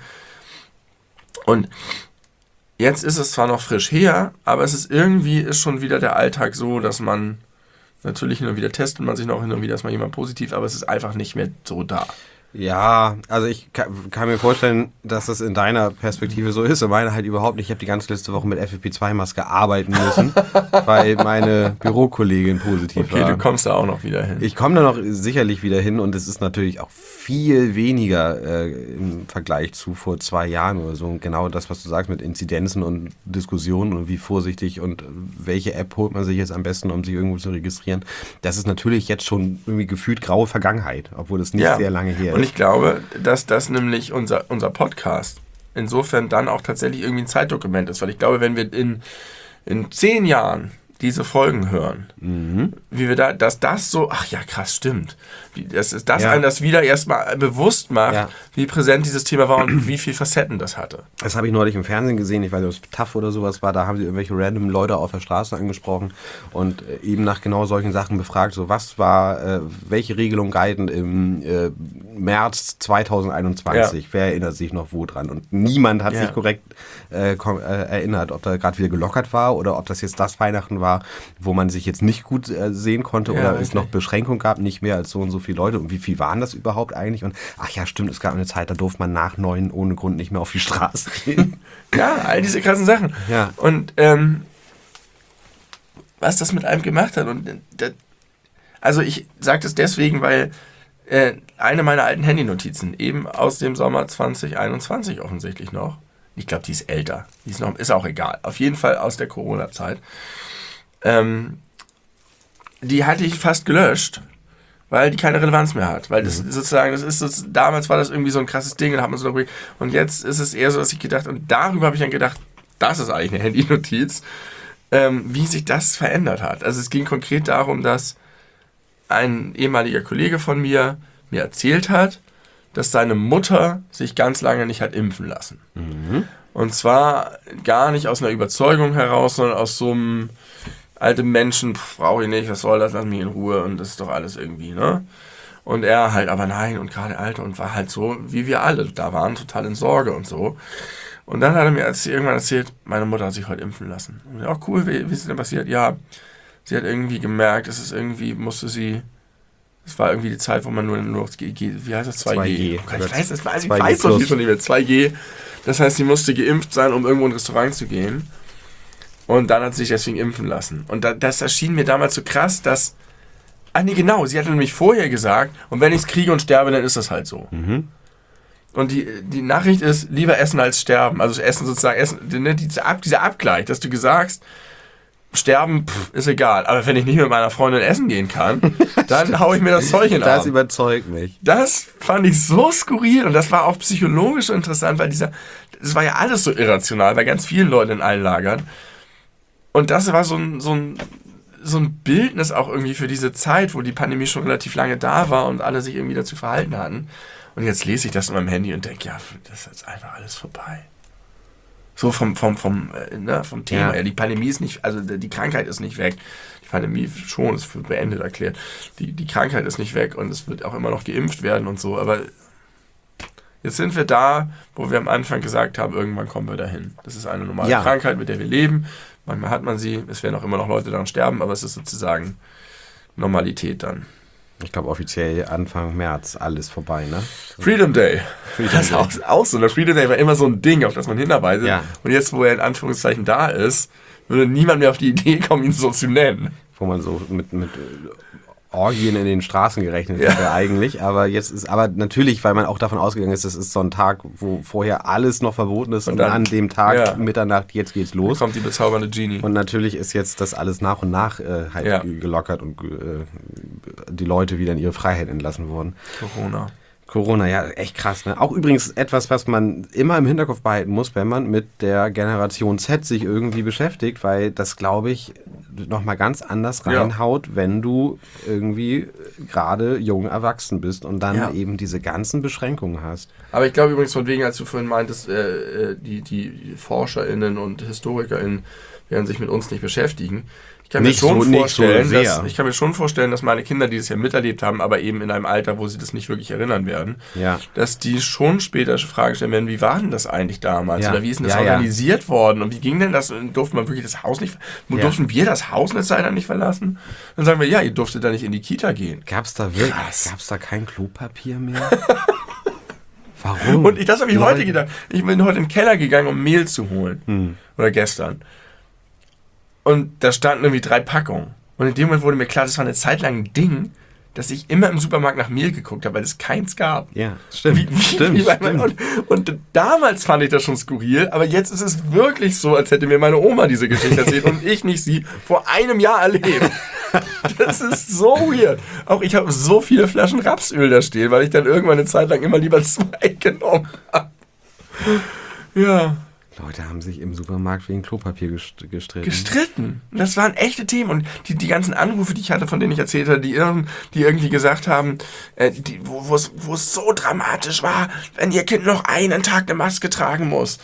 Und jetzt ist es zwar noch frisch her, aber es ist schon wieder der Alltag so, dass man natürlich hin und wieder testet man sich noch hin und wieder ist mal jemand positiv, aber es ist einfach nicht mehr so da. Ja, also ich kann mir vorstellen, dass das in deiner Perspektive so ist, in meiner halt überhaupt nicht. Ich habe die ganze letzte Woche mit FFP2-Maske arbeiten müssen, weil meine Bürokollegin positiv war. Okay, du kommst da auch noch wieder hin. Ich komme da noch sicherlich wieder hin und es ist natürlich auch viel weniger im Vergleich zu vor 2 Jahren oder so. Und genau das, was du sagst mit Inzidenzen und Diskussionen und wie vorsichtig und welche App holt man sich jetzt am besten, um sich irgendwo zu registrieren. Das ist natürlich jetzt schon irgendwie gefühlt graue Vergangenheit, obwohl es nicht sehr lange her ist. Und ich glaube, dass das nämlich unser Podcast insofern dann auch tatsächlich irgendwie ein Zeitdokument ist. Weil ich glaube, wenn wir in 10 Jahren diese Folgen hören, wie wir dass das so, ach ja, krass, stimmt. Einem das wieder erstmal bewusst macht, wie präsent dieses Thema war und wie viele Facetten das hatte. Das habe ich neulich im Fernsehen gesehen, ich weiß nicht, ob es TAF oder sowas war, da haben sie irgendwelche random Leute auf der Straße angesprochen und eben nach genau solchen Sachen befragt, so was war, welche Regelungen galten im März 2021, wer erinnert sich noch wo dran und niemand hat sich korrekt erinnert, ob da gerade wieder gelockert war oder ob das jetzt das Weihnachten war, wo man sich jetzt nicht gut sehen konnte oder es noch Beschränkungen gab, nicht mehr als so und so viele Leute und wie viel waren das überhaupt eigentlich und ach ja, stimmt, es gab eine Zeit, da durfte man nach 9 ohne Grund nicht mehr auf die Straße gehen. Ja, all diese krassen Sachen. Ja. Und was das mit einem gemacht hat und also ich sage das deswegen, weil eine meiner alten Handynotizen, eben aus dem Sommer 2021 offensichtlich noch, ich glaube, die ist älter, ist auch egal, auf jeden Fall aus der Corona-Zeit, die hatte ich fast gelöscht, weil die keine Relevanz mehr hat, weil das sozusagen, damals war das irgendwie so ein krasses Ding, und jetzt ist es eher so, dass ich gedacht, und darüber habe ich dann gedacht, das ist eigentlich eine Handynotiz, wie sich das verändert hat. Also es ging konkret darum, dass ein ehemaliger Kollege von mir erzählt hat, dass seine Mutter sich ganz lange nicht hat impfen lassen. Und zwar gar nicht aus einer Überzeugung heraus, sondern aus so einem alte Menschen, brauche ich nicht, was soll das, lass mich in Ruhe und das ist doch alles irgendwie, ne? Und er halt, aber nein, und gerade Alter und war halt so, wie wir alle da waren, total in Sorge und so. Und dann hat er mir irgendwann erzählt, meine Mutter hat sich heute impfen lassen. Und ja, cool, wie ist es denn passiert? Ja, sie hat irgendwie gemerkt, es war irgendwie die Zeit, wo man nur noch, wie heißt das, 2G? Oh Gott, ich weiß noch viel von dem 2G. Das heißt, sie musste geimpft sein, um irgendwo in ein Restaurant zu gehen. Und dann hat sie sich deswegen impfen lassen. Und das erschien mir damals so krass, dass... Ah nee, genau, sie hatte nämlich vorher gesagt, und wenn ich es kriege und sterbe, dann ist das halt so. Mhm. Und die Nachricht ist, lieber essen als sterben. Also essen sozusagen, dieser Abgleich, dass du sagst, sterben ist egal. Aber wenn ich nicht mit meiner Freundin essen gehen kann, dann haue ich mir das Zeug in den Arm. Das überzeugt mich. Das fand ich so skurril und das war auch psychologisch so interessant, weil das war ja alles so irrational bei ganz vielen Leuten in allen Lagern. Und das war so ein Bildnis auch irgendwie für diese Zeit, wo die Pandemie schon relativ lange da war und alle sich irgendwie dazu verhalten hatten. Und jetzt lese ich das in meinem Handy und denke, ja, das ist jetzt einfach alles vorbei. So vom Thema her. Die Pandemie ist nicht, also die Krankheit ist nicht weg. Die Pandemie schon, ist für beendet erklärt. Die Krankheit ist nicht weg und es wird auch immer noch geimpft werden und so. Aber jetzt sind wir da, wo wir am Anfang gesagt haben, irgendwann kommen wir dahin. Das ist eine normale Krankheit, mit der wir leben. Manchmal hat man sie, es werden auch immer noch Leute daran sterben, aber es ist sozusagen Normalität dann. Ich glaube offiziell Anfang März alles vorbei, ne? Freedom Day. Das ist auch so. Der Freedom Day war immer so ein Ding, auf das man hinarbeitet. Ja. Und jetzt, wo er in Anführungszeichen da ist, würde niemand mehr auf die Idee kommen, ihn so zu nennen. Wo man so mit Orgien in den Straßen gerechnet hätte eigentlich. Aber jetzt ist, aber natürlich, weil man auch davon ausgegangen ist, das ist so ein Tag, wo vorher alles noch verboten ist und dann, an dem Tag Mitternacht, jetzt geht's los. Dann kommt die bezaubernde Genie. Und natürlich ist jetzt das alles nach und nach gelockert und die Leute wieder in ihre Freiheit entlassen worden. Corona, ja, echt krass, ne? Auch übrigens etwas, was man immer im Hinterkopf behalten muss, wenn man mit der Generation Z sich irgendwie beschäftigt, weil das, glaube ich, nochmal ganz anders reinhaut, wenn du irgendwie gerade jung erwachsen bist und dann eben diese ganzen Beschränkungen hast. Aber ich glaube übrigens von wegen, als du vorhin meintest, die ForscherInnen und HistorikerInnen werden sich mit uns nicht beschäftigen. Ich kann mir schon vorstellen, dass meine Kinder, die das ja miterlebt haben, aber eben in einem Alter, wo sie das nicht wirklich erinnern werden, dass die schon später Fragen stellen werden, wie war denn das eigentlich damals? Oder wie ist denn das organisiert worden? Und wie ging denn das? Durfte man wirklich das Haus nicht, durften wir das Haus eine Zeit lang nicht verlassen? Dann sagen wir, ihr durftet da nicht in die Kita gehen. Gab's da kein Klopapier mehr? Warum? Und das habe ich heute gedacht. Ich bin heute in den Keller gegangen, um Mehl zu holen. Oder gestern. Und da standen irgendwie 3 Packungen. Und in dem Moment wurde mir klar, das war eine Zeit lang ein Ding, dass ich immer im Supermarkt nach Mehl geguckt habe, weil es keins gab. Ja, stimmt. Und damals fand ich das schon skurril, aber jetzt ist es wirklich so, als hätte mir meine Oma diese Geschichte erzählt und ich nicht sie vor einem Jahr erlebt. Das ist so weird. Auch ich habe so viele Flaschen Rapsöl da stehen, weil ich dann irgendwann eine Zeit lang immer lieber 2 genommen habe. Ja. Leute haben sich im Supermarkt wegen Klopapier gestritten. Das waren echte Themen. Und die ganzen Anrufe, die ich hatte, von denen ich erzählt hatte, die irgendwie gesagt haben, wo es so dramatisch war, wenn ihr Kind noch einen Tag eine Maske tragen muss.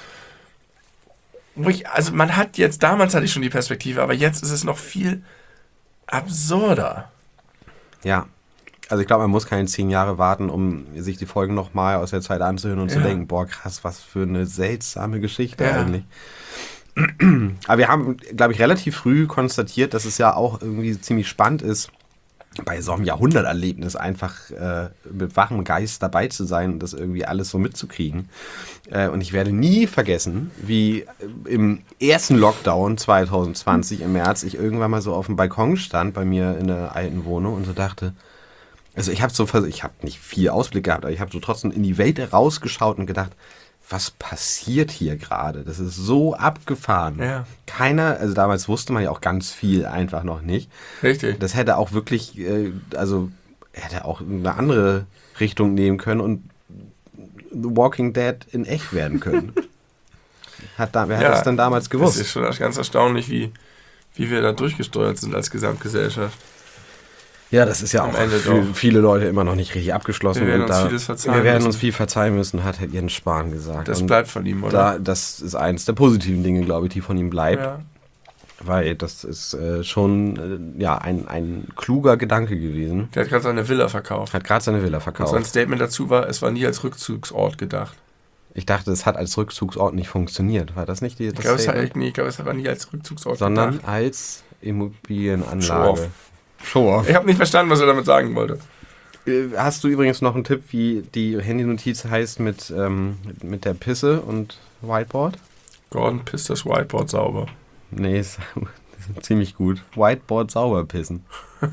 Damals hatte ich schon die Perspektive, aber jetzt ist es noch viel absurder. Ja. Also ich glaube, man muss keine 10 Jahre warten, um sich die Folgen nochmal aus der Zeit anzuhören und zu denken, boah, krass, was für eine seltsame Geschichte eigentlich. Aber wir haben, glaube ich, relativ früh konstatiert, dass es ja auch irgendwie ziemlich spannend ist, bei so einem Jahrhunderterlebnis einfach mit wachem Geist dabei zu sein und das irgendwie alles so mitzukriegen. Und ich werde nie vergessen, wie im ersten Lockdown 2020 im März ich irgendwann mal so auf dem Balkon stand bei mir in der alten Wohnung und so dachte, also ich habe nicht viel Ausblick gehabt, aber ich habe so trotzdem in die Welt rausgeschaut und gedacht, was passiert hier gerade? Das ist so abgefahren. Ja. Also damals wusste man ja auch ganz viel einfach noch nicht. Richtig. Das hätte auch wirklich, hätte auch eine andere Richtung nehmen können und The Walking Dead in echt werden können. Wer hat das denn damals gewusst? Das ist schon ganz erstaunlich, wie wir da durchgesteuert sind als Gesamtgesellschaft. Ja, das ist ja auch für viele Leute immer noch nicht richtig abgeschlossen. Wir werden uns viel verzeihen müssen, hat Jens Spahn gesagt. Das bleibt von ihm, oder? Das ist eins der positiven Dinge, glaube ich, die von ihm bleibt. Ja. Weil das ist schon ein kluger Gedanke gewesen. Der hat gerade seine Villa verkauft. Und sein Statement dazu war, es war nie als Rückzugsort gedacht. Ich dachte, es hat als Rückzugsort nicht funktioniert. War das nicht das Statement? Ich glaube, es war nie als Rückzugsort sondern gedacht. als Immobilienanlage. Show-off. Ich habe nicht verstanden, was er damit sagen wollte. Hast du übrigens noch einen Tipp, wie die Handynotiz heißt mit der Pisse und Whiteboard? Gordon pisst das Whiteboard sauber. Nee, ist ziemlich gut. Whiteboard sauber pissen.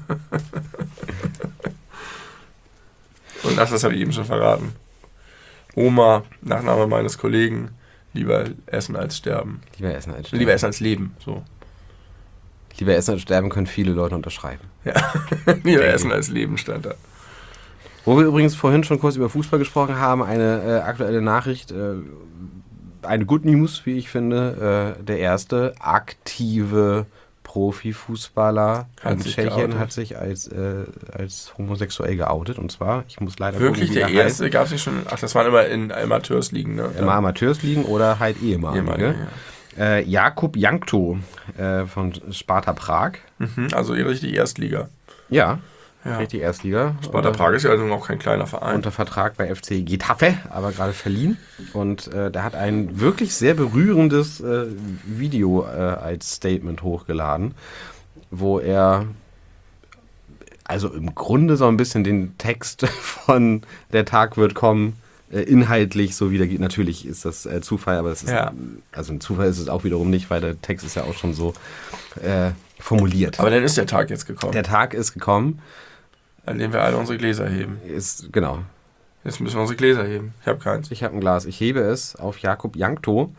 Und ach, das habe ich eben schon verraten. Oma, Nachname meines Kollegen, lieber essen als sterben. Lieber essen als sterben. Lieber essen als leben, so. Lieber essen als sterben können viele Leute unterschreiben. Ja, lieber essen als leben stand da. Wo wir übrigens vorhin schon kurz über Fußball gesprochen haben, eine aktuelle Nachricht, eine Good News, wie ich finde. Der erste aktive Profifußballer in Tschechien hat sich als homosexuell geoutet. Und zwar, ich muss leider wirklich gucken, der erste? Gab es nicht schon? Ach, das waren immer in Amateursligen, ne? Immer Amateursligen oder halt Ehemalige. Jakub Jankto von Sparta Prag. Also richtig Erstliga. Ja. Richtig Erstliga. Sparta Prag ist ja also auch kein kleiner Verein. Unter Vertrag bei FC Getafe, aber gerade verliehen. Und der hat ein wirklich sehr berührendes Video als Statement hochgeladen, wo er also im Grunde so ein bisschen den Text von Der Tag wird kommen inhaltlich so wiedergibt. Natürlich ist das Zufall, aber es ist also ein Zufall ist es auch wiederum nicht, weil der Text ist ja auch schon so formuliert. Aber dann ist der Tag jetzt gekommen. Der Tag ist gekommen. An dem wir alle unsere Gläser heben. Genau. Jetzt müssen wir unsere Gläser heben. Ich habe keins. Ich habe ein Glas. Ich hebe es auf Jakub Jankto.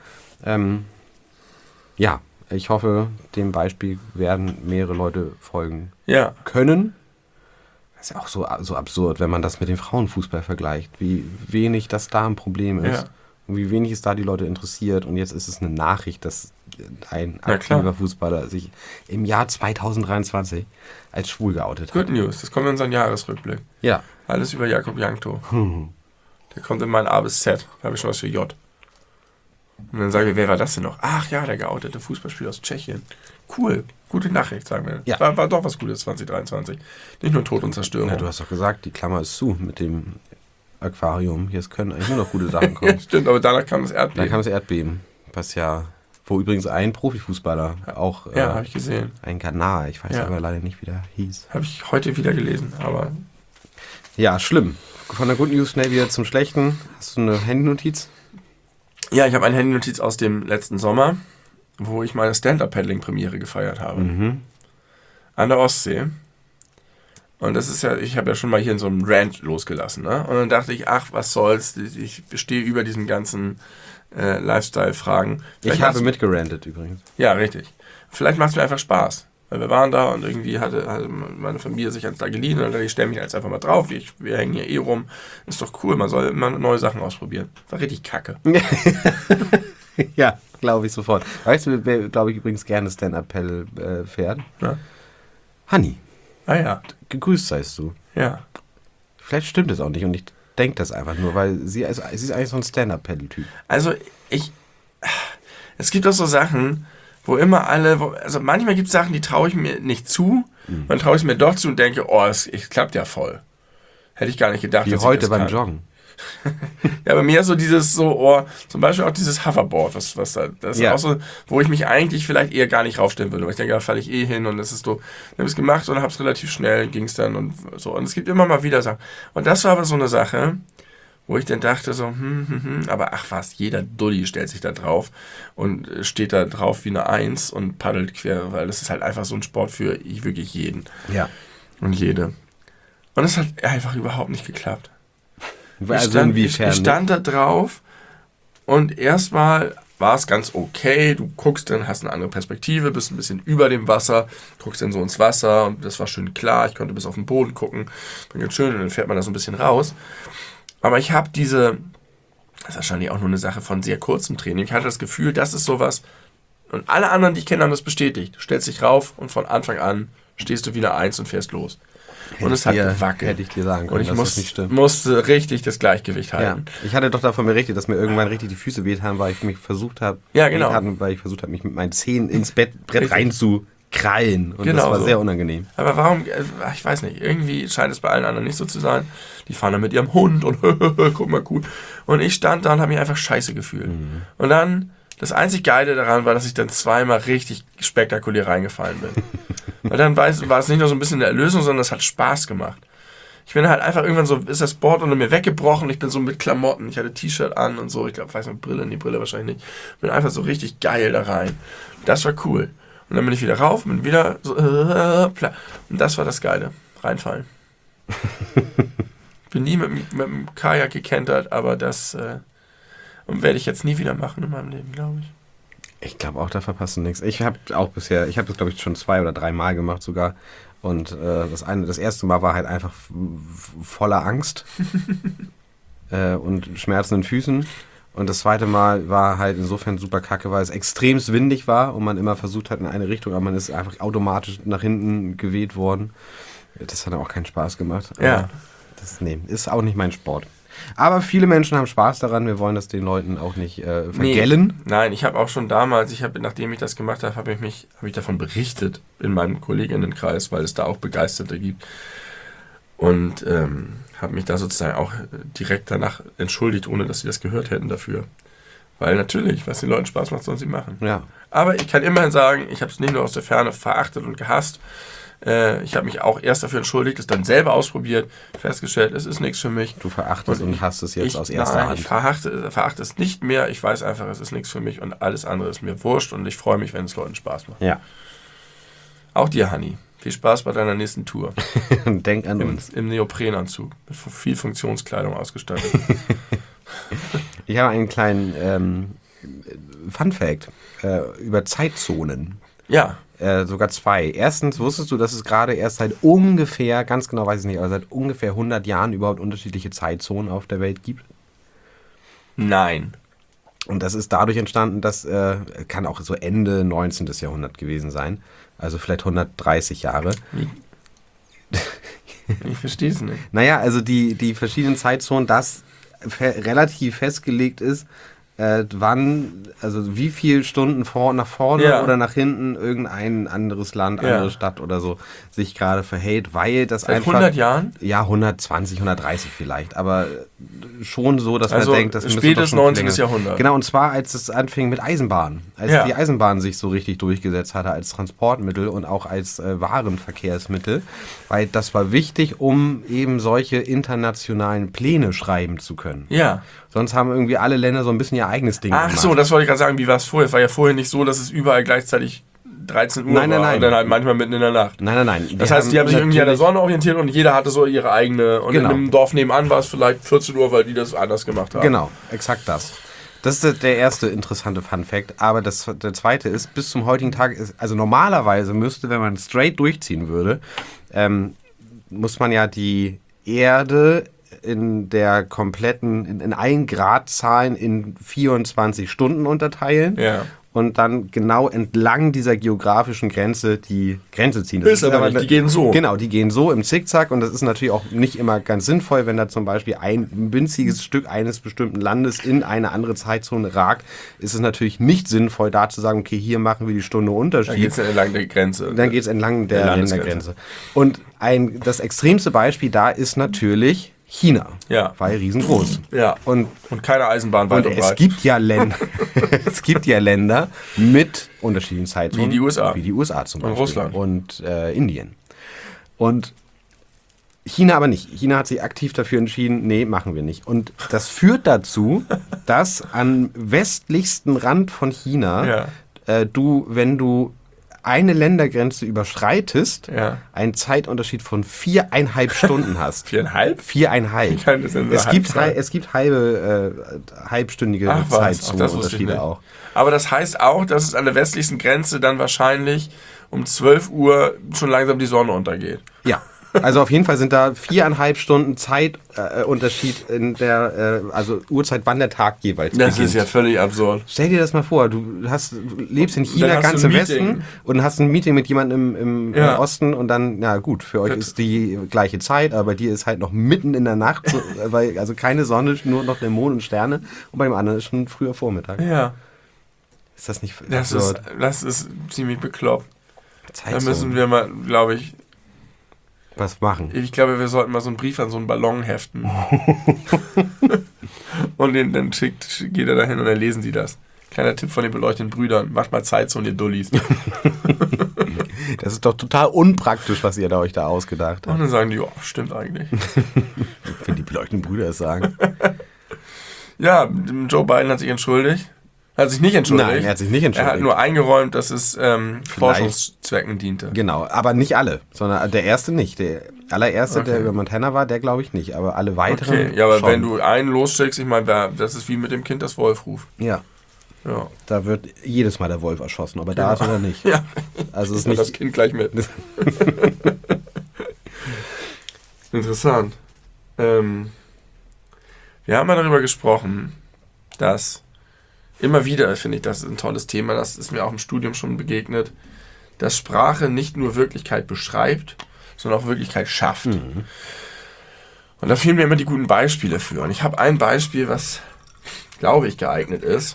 Ja, ich hoffe, dem Beispiel werden mehrere Leute folgen können. Das ist ja auch so absurd, wenn man das mit dem Frauenfußball vergleicht. Wie wenig das da ein Problem ist. Ja. Und wie wenig es da die Leute interessiert. Und jetzt ist es eine Nachricht, dass ein aktiver Fußballer sich im Jahr 2023 als schwul geoutet hat. Good News, das kommt in unseren Jahresrückblick. Ja. Alles über Jakub Jankto. Der kommt in mein A bis Z. Da habe ich schon was für J. Und dann sage ich, wer war das denn noch? Ach ja, der geoutete Fußballspieler aus Tschechien. Cool, gute Nachricht, sagen wir. Ja. War doch was Gutes 2023. Nicht nur Tod und Zerstörung. Ja, du hast doch gesagt, die Klammer ist zu mit dem Aquarium. Hier können eigentlich nur noch gute Sachen kommen. Ja, stimmt, aber danach kam das Erdbeben. Dann kam das Erdbeben, wo übrigens ein Profifußballer auch habe ich gesehen. ein Kanal, ich weiß aber leider nicht, wie der hieß. Habe ich heute wieder gelesen, aber... Ja, schlimm. Von der Good News schnell wieder zum Schlechten. Hast du eine Handynotiz? Ja, ich habe eine Handynotiz aus dem letzten Sommer, wo ich meine Stand-Up-Paddling-Premiere gefeiert habe. An der Ostsee. Und das ist ja, ich habe ja schon mal hier in so einem Rant losgelassen, ne? Und dann dachte ich, ach, was soll's, ich stehe über diesen ganzen Lifestyle-Fragen. Ich habe mitgerantet übrigens. Ja, richtig. Vielleicht macht es mir einfach Spaß. Weil wir waren da und irgendwie hatte meine Familie sich eins da geliehen und dann dachte ich, stelle mich jetzt einfach mal drauf. Wir hängen hier eh rum. Ist doch cool, man soll immer neue Sachen ausprobieren. War richtig kacke. Ja, glaube ich sofort. Weißt du, wer, glaube ich, übrigens gerne Stand-Up-Paddle fährt? Ja. Hanni. Ah ja. Gegrüßt seist du. Ja. Vielleicht stimmt es auch nicht und ich denke das einfach nur, weil sie ist eigentlich so ein Stand-Up-Paddle-Typ. Also es gibt auch so Sachen, wo immer also manchmal gibt es Sachen, die traue ich mir nicht zu, dann traue ich es mir doch zu und denke, oh, es klappt ja voll. Hätte ich gar nicht gedacht. Wie dass heute ich das beim kann. Joggen. Ja, bei mir ist so dieses zum Beispiel auch dieses Hoverboard, das ist auch so, wo ich mich eigentlich vielleicht eher gar nicht raufstellen würde, weil ich denke, da falle ich eh hin und das ist so, dann habe ich es gemacht und habe es relativ schnell, ging es dann und so. Und es gibt immer mal wieder Sachen. Und das war aber so eine Sache, wo ich dann dachte so, aber ach was, jeder Dulli stellt sich da drauf und steht da drauf wie eine Eins und paddelt quer, weil das ist halt einfach so ein Sport für wirklich jeden. Ja. Und jede. Und es hat einfach überhaupt nicht geklappt. Also ich stand da drauf und erstmal war es ganz okay. Du guckst dann, hast eine andere Perspektive, bist ein bisschen über dem Wasser, guckst dann so ins Wasser und das war schön klar. Ich konnte bis auf den Boden gucken. Dann ganz schön und dann fährt man da so ein bisschen raus. Aber ich habe das ist wahrscheinlich auch nur eine Sache von sehr kurzem Training. Ich hatte das Gefühl, das ist sowas, und alle anderen, die ich kenne, haben das bestätigt. Du stellst dich rauf und von Anfang an stehst du wieder Eins und fährst los. Und es hat gewackelt. Hätte ich dir sagen können, und ich dass das nicht stimmt. musste richtig das Gleichgewicht halten. Ja. Ich hatte doch davon berichtet, dass mir irgendwann richtig die Füße wehtaten, weil ich mich versucht habe, mich mit meinen Zähnen ins Brett reinzukrallen. Und das war sehr unangenehm. Aber warum, ich weiß nicht, irgendwie scheint es bei allen anderen nicht so zu sein. Die fahren dann mit ihrem Hund und guck mal cool. Und ich stand da und habe mich einfach scheiße gefühlt. Und dann, das einzig Geile daran war, dass ich dann zweimal richtig spektakulär reingefallen bin. Weil dann war es nicht nur so ein bisschen eine Erlösung, sondern es hat Spaß gemacht. Ich bin halt einfach irgendwann so, ist das Board unter mir weggebrochen. Ich bin so mit Klamotten. Ich hatte T-Shirt an und so. Ich glaube, weiß nicht, Brille, nee, Brille wahrscheinlich nicht. Bin einfach so richtig geil da rein. Das war cool. Und dann bin ich wieder rauf, bin wieder so, und das war das Geile. Reinfallen. Bin nie mit dem Kajak gekentert, aber das werde ich jetzt nie wieder machen in meinem Leben, glaube ich. Ich glaube auch, da verpasst du nichts. Ich habe das glaube ich schon 2 oder 3 Mal gemacht sogar. Und das erste Mal war halt einfach voller Angst und schmerzenden Füßen. Und das zweite Mal war halt insofern super kacke, weil es extremst windig war und man immer versucht hat in eine Richtung, aber man ist einfach automatisch nach hinten geweht worden. Das hat auch keinen Spaß gemacht. Ja. Ist auch nicht mein Sport. Aber viele Menschen haben Spaß daran. Wir wollen das den Leuten auch nicht vergällen. Nee, nein, ich habe auch schon damals, nachdem ich das gemacht habe, habe ich davon berichtet in meinem Kolleginnenkreis, weil es da auch Begeisterte gibt. Und habe mich da sozusagen auch direkt danach entschuldigt, ohne dass sie das gehört hätten dafür. Weil natürlich, was den Leuten Spaß macht, sollen sie machen. Ja. Aber ich kann immerhin sagen, ich habe es nicht nur aus der Ferne verachtet und gehasst. Ich habe mich auch erst dafür entschuldigt, es dann selber ausprobiert, festgestellt, es ist nichts für mich. Du verachtest und hasst es jetzt aus erster Hand. Ich verachte es nicht mehr. Ich weiß einfach, es ist nichts für mich und alles andere ist mir wurscht und ich freue mich, wenn es Leuten Spaß macht. Ja. Auch dir, Hanni. Viel Spaß bei deiner nächsten Tour. Denk an uns. Im Neoprenanzug. Mit viel Funktionskleidung ausgestattet. Ich habe einen kleinen Fun-Fact über Zeitzonen. Ja. Sogar 2. Erstens, wusstest du, dass es gerade erst seit ungefähr, ganz genau weiß ich nicht, aber seit ungefähr 100 Jahren überhaupt unterschiedliche Zeitzonen auf der Welt gibt? Nein. Und das ist dadurch entstanden, dass, kann auch so Ende 19. Jahrhundert gewesen sein, also vielleicht 130 Jahre. Ich verstehe es nicht. Naja, also die verschiedenen Zeitzonen, das relativ festgelegt ist, wann, also wie viele Stunden nach vorne oder nach hinten irgendein anderes Land, andere Stadt oder so sich gerade verhält, weil das Seit einfach... 100 Jahren? Ja, 120, 130 vielleicht, aber schon so, dass man denkt, das müsste spätes doch schon 19. Jahrhundert. Genau, und zwar als es anfing mit Eisenbahn. Als die Eisenbahn sich so richtig durchgesetzt hatte als Transportmittel und auch als Warenverkehrsmittel, weil das war wichtig, um eben solche internationalen Pläne schreiben zu können. Ja. Sonst haben irgendwie alle Länder so ein bisschen ihr eigenes Ding gemacht. Ach so, das wollte ich gerade sagen. Wie war es vorher? Es war ja vorher nicht so, dass es überall gleichzeitig 13 Uhr war. Nein. Und dann halt manchmal mitten in der Nacht. Nein. Das heißt, die haben sich irgendwie an der Sonne orientiert und jeder hatte so ihre eigene. Und in einem Dorf nebenan war es vielleicht 14 Uhr, weil die das anders gemacht haben. Genau, exakt das. Das ist der erste interessante Fun-Fact. Aber der zweite ist, bis zum heutigen Tag, also normalerweise müsste, wenn man straight durchziehen würde, muss man ja die Erde in der kompletten, in allen Gradzahlen in 24 Stunden unterteilen. Ja. Und dann genau entlang dieser geografischen Grenze die Grenze ziehen. Das ist aber nicht, die gehen so. Genau, die gehen so im Zickzack und das ist natürlich auch nicht immer ganz sinnvoll, wenn da zum Beispiel ein winziges Stück eines bestimmten Landes in eine andere Zeitzone ragt, ist es natürlich nicht sinnvoll, da zu sagen, okay, hier machen wir die Stunde Unterschied. Dann geht es entlang der Grenze. Dann geht es entlang der Ländergrenze. Und das extremste Beispiel da ist natürlich China, weil riesengroß. Ja. Und keine Eisenbahn weit und breit. Es gibt ja Länder mit unterschiedlichen Zeitzonen. Wie die USA zum Beispiel. Und Russland. Und Indien. Und China aber nicht. China hat sich aktiv dafür entschieden, nee, machen wir nicht. Und das führt dazu, dass am westlichsten Rand von China wenn du eine Ländergrenze überschreitest, einen Zeitunterschied von 4,5 Stunden hast. 4,5? 4,5. Es gibt halbstündige Zeitzonenunterschiede auch. Aber das heißt auch, dass es an der westlichsten Grenze dann wahrscheinlich um 12 Uhr schon langsam die Sonne untergeht. Ja. Also auf jeden Fall sind da 4,5 Stunden Zeitunterschied in der Uhrzeit, wann der Tag jeweils beginnt. Das ist ja völlig absurd. Stell dir das mal vor, du lebst in China ganz im Westen und hast ein Meeting mit jemandem im Osten und dann, ja gut, für euch ist die gleiche Zeit, aber bei dir ist halt noch mitten in der Nacht, also keine Sonne, nur noch der Mond und Sterne und bei dem anderen ist schon früher Vormittag. Ja. Ist das nicht absurd? Das ist ziemlich bekloppt. Zeitzonen. Da müssen wir mal, glaube ich, was machen. Ich glaube, wir sollten mal so einen Brief an so einen Ballon heften. Und dann geht er dahin und dann lesen sie das. Kleiner Tipp von den beleuchteten Brüdern. Macht mal Zeitzonen, ihr Dullis. Das ist doch total unpraktisch, was ihr euch da ausgedacht Und habt. dann sagen die, ja, stimmt eigentlich. Wenn die beleuchteten Brüder es sagen. Ja, Joe Biden hat sich entschuldigt. Hat sich nicht entschuldigt. Nein, er hat sich nicht entschuldigt. Er hat nur eingeräumt, dass es Forschungszwecken diente. Genau, aber nicht alle, sondern der erste nicht. Der allererste, Okay. der über Montana war, der glaube ich nicht, aber alle weiteren Okay, ja, aber schon. wenn du einen losschickst, ich meine, das ist wie mit dem Kind, das Wolf ruft. Ja, Ja. da wird jedes Mal der Wolf erschossen, aber da ist er nicht. Ja, Also es ist und das nicht... Kind gleich mit. Interessant. Wir haben ja darüber gesprochen, dass immer wieder, finde ich, das ist ein tolles Thema, das ist mir auch im Studium schon begegnet, dass Sprache nicht nur Wirklichkeit beschreibt, sondern auch Wirklichkeit schafft. Und da fehlen mir immer die guten Beispiele für. Und ich habe ein Beispiel, was, glaube ich, geeignet ist,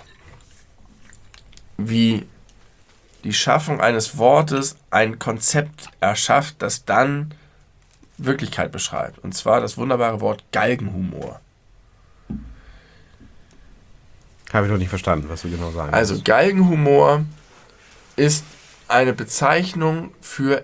wie die Schaffung eines Wortes ein Konzept erschafft, das dann Wirklichkeit beschreibt. Und zwar das wunderbare Wort Galgenhumor. Habe ich noch nicht verstanden, was du genau sagen Also willst. Galgenhumor ist eine Bezeichnung für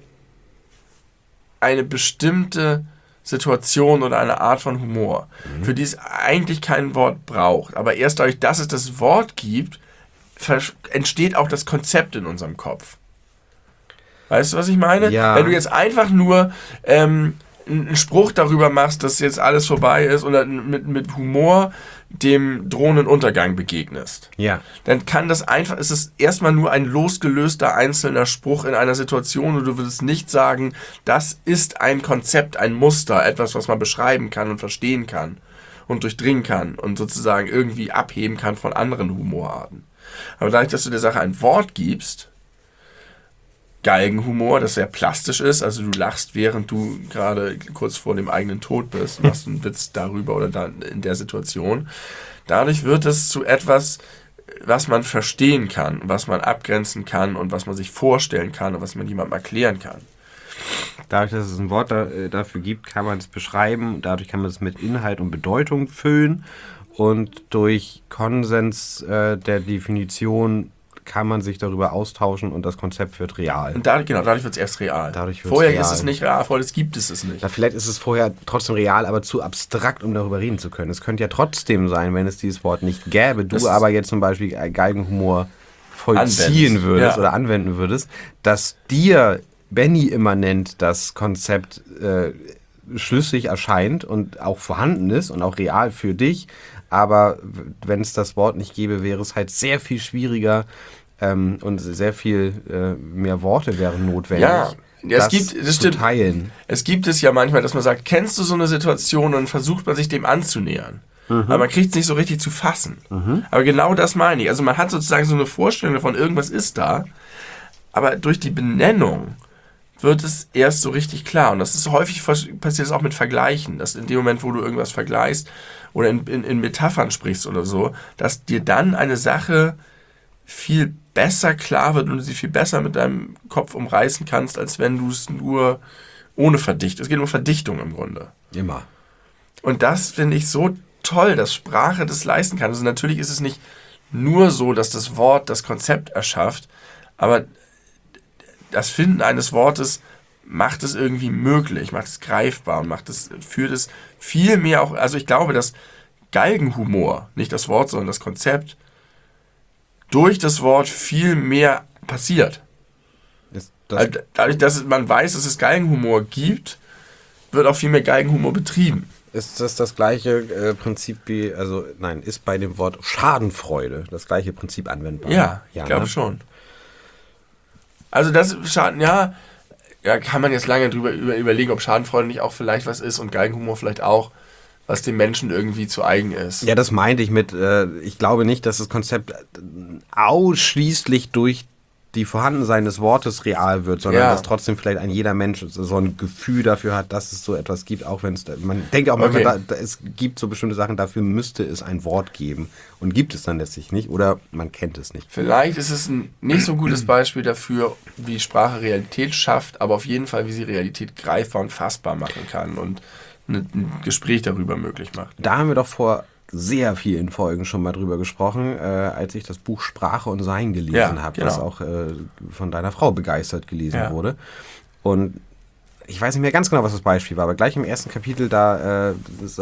eine bestimmte Situation oder eine Art von Humor, für die es eigentlich kein Wort braucht. Aber erst dadurch, dass es das Wort gibt, entsteht auch das Konzept in unserem Kopf. Weißt du, was ich meine? Ja. Wenn du jetzt einfach nur einen Spruch darüber machst, dass jetzt alles vorbei ist oder mit Humor dem drohenden Untergang begegnest, Ja, dann kann das einfach, es ist erstmal nur ein losgelöster einzelner Spruch in einer Situation und du würdest nicht sagen, das ist ein Konzept, ein Muster, etwas, was man beschreiben kann und verstehen kann und durchdringen kann und sozusagen irgendwie abheben kann von anderen Humorarten. Aber dadurch, dass du der Sache ein Wort gibst, Galgenhumor, das sehr plastisch ist, also du lachst, während du gerade kurz vor dem eigenen Tod bist, machst einen Witz darüber oder dann in der Situation. Dadurch wird es zu etwas, was man verstehen kann, was man abgrenzen kann und was man sich vorstellen kann und was man jemandem erklären kann. dadurch, dass es ein Wort dafür gibt, kann man es beschreiben. Dadurch kann man es mit Inhalt und Bedeutung füllen. Und durch Konsens der Definition kann man sich darüber austauschen und das Konzept wird real. Und dadurch wird es erst real. Dadurch wird's Vorher real. ist es nicht real, vorher gibt es nicht. Na, vielleicht ist es vorher trotzdem real, aber zu abstrakt, um darüber reden zu können. Es könnte ja trotzdem sein, wenn es dieses Wort nicht gäbe, du aber jetzt zum Beispiel Galgenhumor vollziehen Anwendest, würdest ja. oder anwenden würdest, dass dir Benny immanent das Konzept schlüssig erscheint und auch vorhanden ist und auch real für dich, aber wenn es das Wort nicht gäbe, wäre es halt sehr viel schwieriger und sehr viel mehr Worte wären notwendig. Ja, das zu teilen. Es gibt es ja manchmal, dass man sagt, kennst du so eine Situation und dann versucht man sich dem anzunähern. Aber man kriegt es nicht so richtig zu fassen. Aber genau das meine ich. Also man hat sozusagen so eine Vorstellung davon, irgendwas ist da, aber durch die Benennung wird es erst so richtig klar. Und das ist häufig passiert es auch mit Vergleichen, dass in dem Moment, wo du irgendwas vergleichst oder in Metaphern sprichst oder so, dass dir dann eine Sache viel besser klar wird und du sie viel besser mit deinem Kopf umreißen kannst, als wenn du es nur ohne Verdichtung. Es geht um Verdichtung im Grunde. Immer. Und das finde ich so toll, dass Sprache das leisten kann. Also natürlich ist es nicht nur so, dass das Wort das Konzept erschafft, aber das Finden eines Wortes macht es irgendwie möglich, macht es greifbar und führt es viel mehr auch, also ich glaube, dass Galgenhumor, nicht das Wort, sondern das Konzept, durch das Wort viel mehr passiert. Dadurch, dass man weiß, dass es Galgenhumor gibt, wird auch viel mehr Galgenhumor betrieben. Ist das gleiche Prinzip wie, also nein, ist bei dem Wort Schadenfreude das gleiche Prinzip anwendbar? Ja, ich glaube schon. Also das Schaden, ja, kann man jetzt lange drüber überlegen, ob Schadenfreude nicht auch vielleicht was ist und Galgenhumor vielleicht auch, was dem Menschen irgendwie zu eigen ist. Ja, das meinte ich mit, ich glaube nicht, dass das Konzept ausschließlich durch die Vorhandensein des Wortes real wird, sondern dass trotzdem vielleicht ein jeder Mensch so ein Gefühl dafür hat, dass es so etwas gibt, auch wenn es, man denkt auch manchmal, es gibt so bestimmte Sachen, dafür müsste es ein Wort geben und gibt es dann letztlich nicht oder man kennt es nicht. Vielleicht ist es ein nicht so gutes Beispiel dafür, wie Sprache Realität schafft, aber auf jeden Fall, wie sie Realität greifbar und fassbar machen kann und ein Gespräch darüber möglich macht. Da haben wir doch vor sehr vielen Folgen schon mal drüber gesprochen, als ich das Buch Sprache und Sein gelesen habe, das auch von deiner Frau begeistert gelesen wurde. Und ich weiß nicht mehr ganz genau, was das Beispiel war, aber gleich im ersten Kapitel, da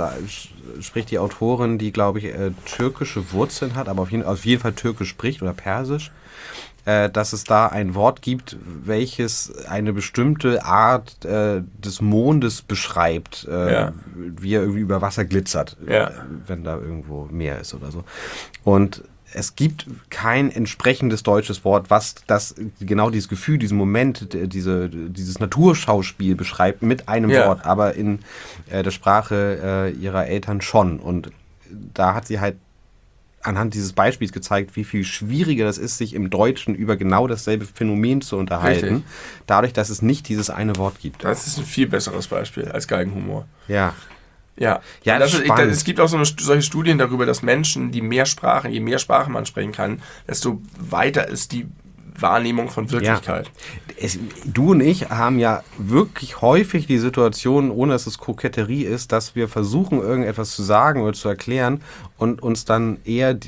spricht die Autorin, die, glaube ich, türkische Wurzeln hat, aber auf jeden Fall türkisch spricht oder persisch, dass es da ein Wort gibt, welches eine bestimmte Art des Mondes beschreibt, wie er irgendwie über Wasser glitzert, wenn da irgendwo Meer ist oder so. Und es gibt kein entsprechendes deutsches Wort, was das genau dieses Gefühl, diesen Moment, dieses Naturschauspiel beschreibt mit einem Wort, aber in der Sprache ihrer Eltern schon. Und da hat sie halt anhand dieses Beispiels gezeigt, wie viel schwieriger das ist, sich im Deutschen über genau dasselbe Phänomen zu unterhalten, dadurch, dass es nicht dieses eine Wort gibt. Das ist ein viel besseres Beispiel als Galgenhumor. Ja. Ja, es gibt auch solche Studien darüber, dass Menschen, je mehr Sprachen man sprechen kann, desto weiter ist die Wahrnehmung von Wirklichkeit. Ja. Du und ich haben ja wirklich häufig die Situation, ohne dass es Koketterie ist, dass wir versuchen, irgendetwas zu sagen oder zu erklären und uns dann eher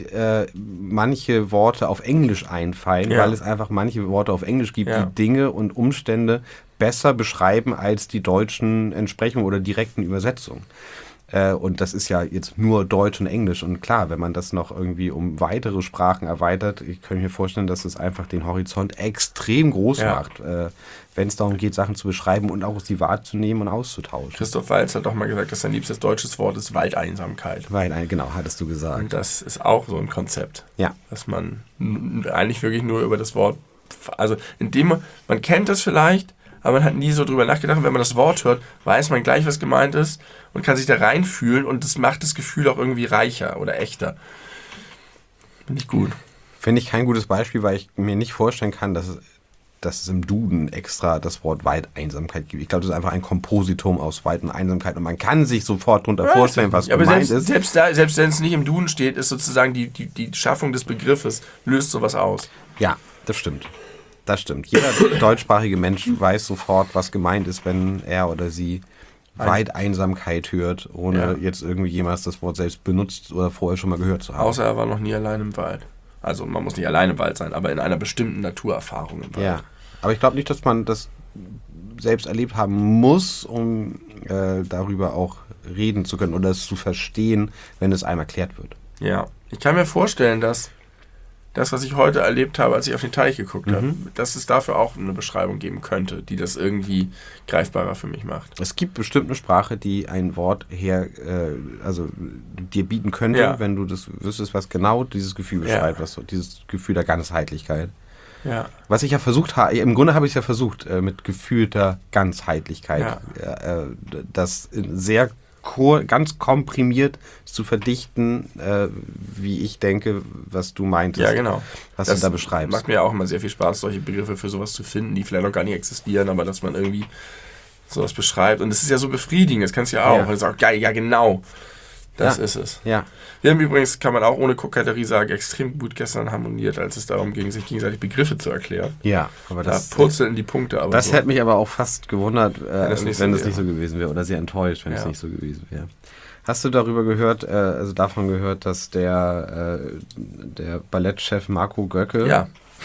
manche Worte auf Englisch einfallen, weil es einfach manche Worte auf Englisch gibt, die Dinge und Umstände besser beschreiben als die deutschen Entsprechungen oder direkten Übersetzungen. Und das ist ja jetzt nur Deutsch und Englisch. Und klar, wenn man das noch irgendwie um weitere Sprachen erweitert, ich könnte mir vorstellen, dass es einfach den Horizont extrem groß macht, wenn es darum geht, Sachen zu beschreiben und auch sie wahrzunehmen und auszutauschen. Christoph Waltz hat doch mal gesagt, dass sein liebstes deutsches Wort ist Waldeinsamkeit. Genau, hattest du gesagt. Und das ist auch so ein Konzept, dass man eigentlich wirklich nur über das Wort, also indem man kennt das vielleicht, aber man hat nie so drüber nachgedacht. Und wenn man das Wort hört, weiß man gleich, was gemeint ist und kann sich da reinfühlen und das macht das Gefühl auch irgendwie reicher oder echter. Finde ich gut. Finde ich kein gutes Beispiel, weil ich mir nicht vorstellen kann, dass es im Duden extra das Wort Waldeinsamkeit gibt. Ich glaube, das ist einfach ein Kompositum aus Wald und Einsamkeit und man kann sich sofort darunter vorstellen, was gemeint ist. Selbst wenn es nicht im Duden steht, ist sozusagen die Schaffung des Begriffes, löst sowas aus. Ja, das stimmt. Das stimmt. Jeder deutschsprachige Mensch weiß sofort, was gemeint ist, wenn er oder sie Waldeinsamkeit hört, ohne jetzt irgendwie jemals das Wort selbst benutzt oder vorher schon mal gehört zu haben. Außer er war noch nie allein im Wald. Also man muss nicht allein im Wald sein, aber in einer bestimmten Naturerfahrung im Wald. Ja, aber ich glaube nicht, dass man das selbst erlebt haben muss, um darüber auch reden zu können oder es zu verstehen, wenn es einem erklärt wird. Ja, ich kann mir vorstellen, dass das, was ich heute erlebt habe, als ich auf den Teich geguckt habe, dass es dafür auch eine Beschreibung geben könnte, die das irgendwie greifbarer für mich macht. Es gibt bestimmt eine Sprache, die ein Wort dir bieten könnte, wenn du das wüsstest, was genau dieses Gefühl beschreibt, dieses Gefühl der Ganzheitlichkeit. Ja. Was ich ja versucht habe, im Grunde habe ich es ja versucht, mit gefühlter Ganzheitlichkeit, das sehr ganz komprimiert zu verdichten, wie ich denke, was du meintest. Ja, genau. Was du da beschreibst. Macht mir ja auch immer sehr viel Spaß, solche Begriffe für sowas zu finden, die vielleicht noch gar nicht existieren, aber dass man irgendwie sowas beschreibt. Und es ist ja so befriedigend, das kannst du ja auch. Und sagt, geil, ja genau, das ist es. Ja. Wir haben übrigens, kann man auch ohne Koketterie sagen, extrem gut gestern harmoniert, als es darum ging, sich gegenseitig Begriffe zu erklären. Ja, aber da purzeln die Punkte. Aber das hätte mich aber auch fast gewundert, wenn es nicht so gewesen wäre. Oder sehr enttäuscht, wenn es nicht so gewesen wäre. Hast du davon gehört, dass der Ballettchef Marco Göcke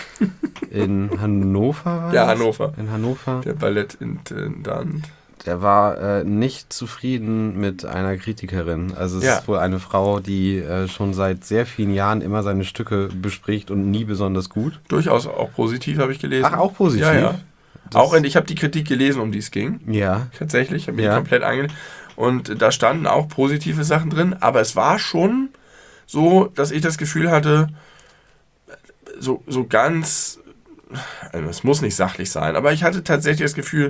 in Hannover war? Ja, Hannover. In Hannover. Der Ballettintendant. Der war nicht zufrieden mit einer Kritikerin. Also es ist wohl eine Frau, die schon seit sehr vielen Jahren immer seine Stücke bespricht und nie besonders gut. Durchaus auch positiv, habe ich gelesen. Ach, auch positiv? Ja. Ich habe die Kritik gelesen, um die es ging. Ja. Tatsächlich, ich habe mich komplett angelegt. Und da standen auch positive Sachen drin, aber es war schon so, dass ich das Gefühl hatte, so ganz, also es muss nicht sachlich sein, aber ich hatte tatsächlich das Gefühl,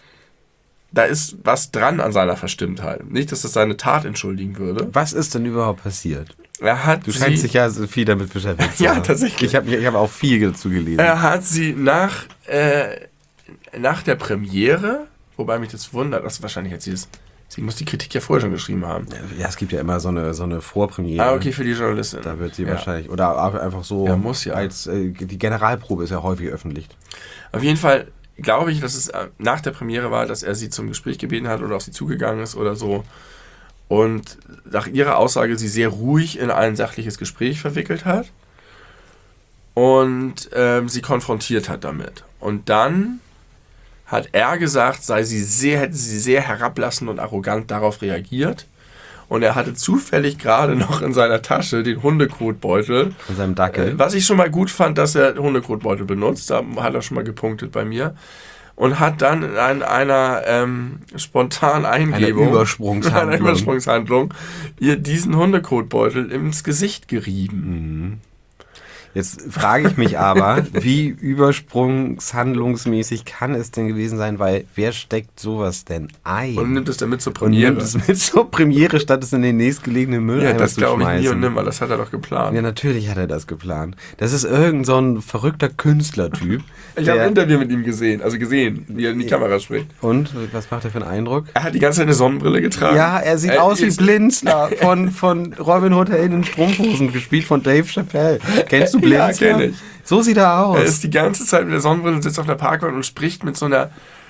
da ist was dran an seiner Verstimmtheit. Nicht, dass das seine Tat entschuldigen würde. Was ist denn überhaupt passiert? Du scheinst dich ja so viel damit beschäftigt zu haben. Ja, tatsächlich. Ich hab auch viel dazu gelesen. Er hat sie nach der Premiere, wobei mich das wundert, dass wahrscheinlich jetzt sie muss die Kritik ja vorher schon geschrieben haben. Ja, es gibt ja immer so eine Vorpremiere. Ah, okay, für die Journalistin. Da wird sie wahrscheinlich, oder einfach so, als die Generalprobe ist ja häufig öffentlich. Auf jeden Fall glaube ich, dass es nach der Premiere war, dass er sie zum Gespräch gebeten hat oder auf sie zugegangen ist oder so. und nach ihrer Aussage sie sehr ruhig in ein sachliches Gespräch verwickelt hat und sie konfrontiert hat damit. Und dann hat er gesagt, hätte sie sehr herablassend und arrogant darauf reagiert. Und er hatte zufällig gerade noch in seiner Tasche den Hundekotbeutel. Von seinem Dackel. Was ich schon mal gut fand, dass er Hundekotbeutel benutzt. Da hat er schon mal gepunktet bei mir. Und hat dann in einer spontanen Eingebung, einer Übersprungshandlung, ihr diesen Hundekotbeutel ins Gesicht gerieben. Mhm. Jetzt frage ich mich aber, wie übersprungshandlungsmäßig kann es denn gewesen sein, weil wer steckt sowas denn ein? Und nimmt es dann mit zur Premiere. Und nimmt es mit zur Premiere, statt es in den nächstgelegenen Mülleimer das zu schmeißen. glaube ich nie und nimmer, das hat er doch geplant. Ja, natürlich hat er das geplant. Das ist irgend so ein verrückter Künstlertyp. Ich habe ein Interview mit ihm gesehen, wie er in die Kamera spricht. Und, was macht er für einen Eindruck? Er hat die ganze Zeit eine Sonnenbrille getragen. Ja, er sieht aus wie Blinzler von Robin Hood in den Strumpfhosen, gespielt von Dave Chappelle. Kennst du Blinzler? Ja, kenn ich. So sieht er aus. Er ist die ganze Zeit mit der Sonnenbrille und sitzt auf der Parkbank und spricht mit so einer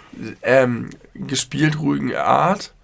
gespielt ruhigen Art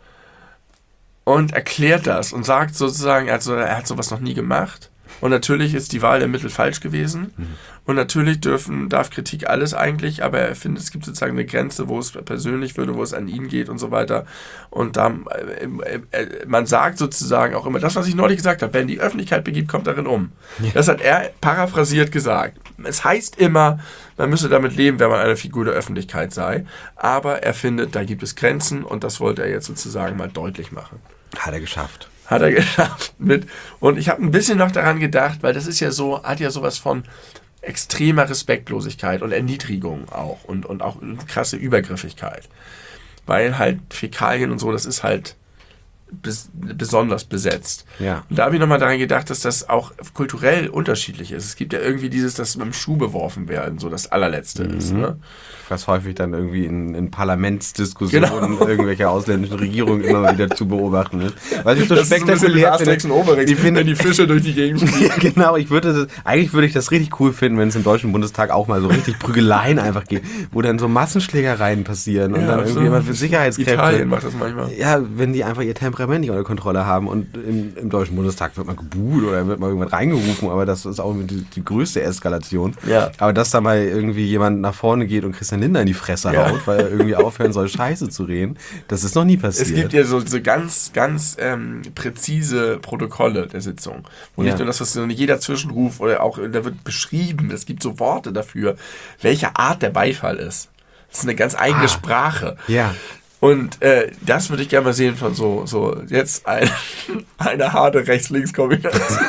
und erklärt das und sagt sozusagen, er hat sowas noch nie gemacht. Und natürlich ist die Wahl der Mittel falsch gewesen. Mhm. Und natürlich darf Kritik alles eigentlich, aber er findet, es gibt sozusagen eine Grenze, wo es persönlich würde, wo es an ihn geht und so weiter. Und da, man sagt sozusagen auch immer, das, was ich neulich gesagt habe, wenn die Öffentlichkeit begibt, kommt darin um. Ja. Das hat er paraphrasiert gesagt. Es heißt immer, man müsse damit leben, wenn man eine Figur der Öffentlichkeit sei. Aber er findet, da gibt es Grenzen und das wollte er jetzt sozusagen mal deutlich machen. Hat er geschafft. Hat er geschafft. Und ich habe ein bisschen noch daran gedacht, weil das ist ja so, hat ja sowas von extremer Respektlosigkeit und Erniedrigung auch und auch krasse Übergriffigkeit. Weil halt Fäkalien und so, das ist halt besonders besetzt. Ja. Und da habe ich nochmal daran gedacht, dass das auch kulturell unterschiedlich ist. Es gibt ja irgendwie dass mit dem Schuh beworfen werden, so das allerletzte ist. Ne? Was häufig dann irgendwie in Parlamentsdiskussionen irgendwelcher ausländischen Regierungen immer wieder zu beobachten ist. Weil ich so das spektakulär ist Asterix und Obelix, wenn die Fische durch die Gegend fliegen. Ja, genau, eigentlich würde ich das richtig cool finden, wenn es im Deutschen Bundestag auch mal so richtig Prügeleien einfach gibt, wo dann so Massenschlägereien passieren und dann irgendwie immer für Sicherheitskräfte. Italien macht das manchmal. Ja, wenn die einfach ihr Temperament nicht unter Kontrolle haben und im Deutschen Bundestag wird man gebuht oder wird mal irgendwann reingerufen, aber das ist auch die größte Eskalation. Ja. Aber dass da mal irgendwie jemand nach vorne geht und Christian Lindner in die Fresse haut, weil er irgendwie aufhören soll, Scheiße zu reden, das ist noch nie passiert. Es gibt ja so ganz, ganz präzise Protokolle der Sitzung. Und nicht nur das, was jeder Zwischenruf oder auch, da wird beschrieben, es gibt so Worte dafür, welche Art der Beifall ist. Das ist eine ganz eigene Sprache. Ja. Und das würde ich gerne mal sehen von so jetzt eine harte Rechts-Links-Kombination.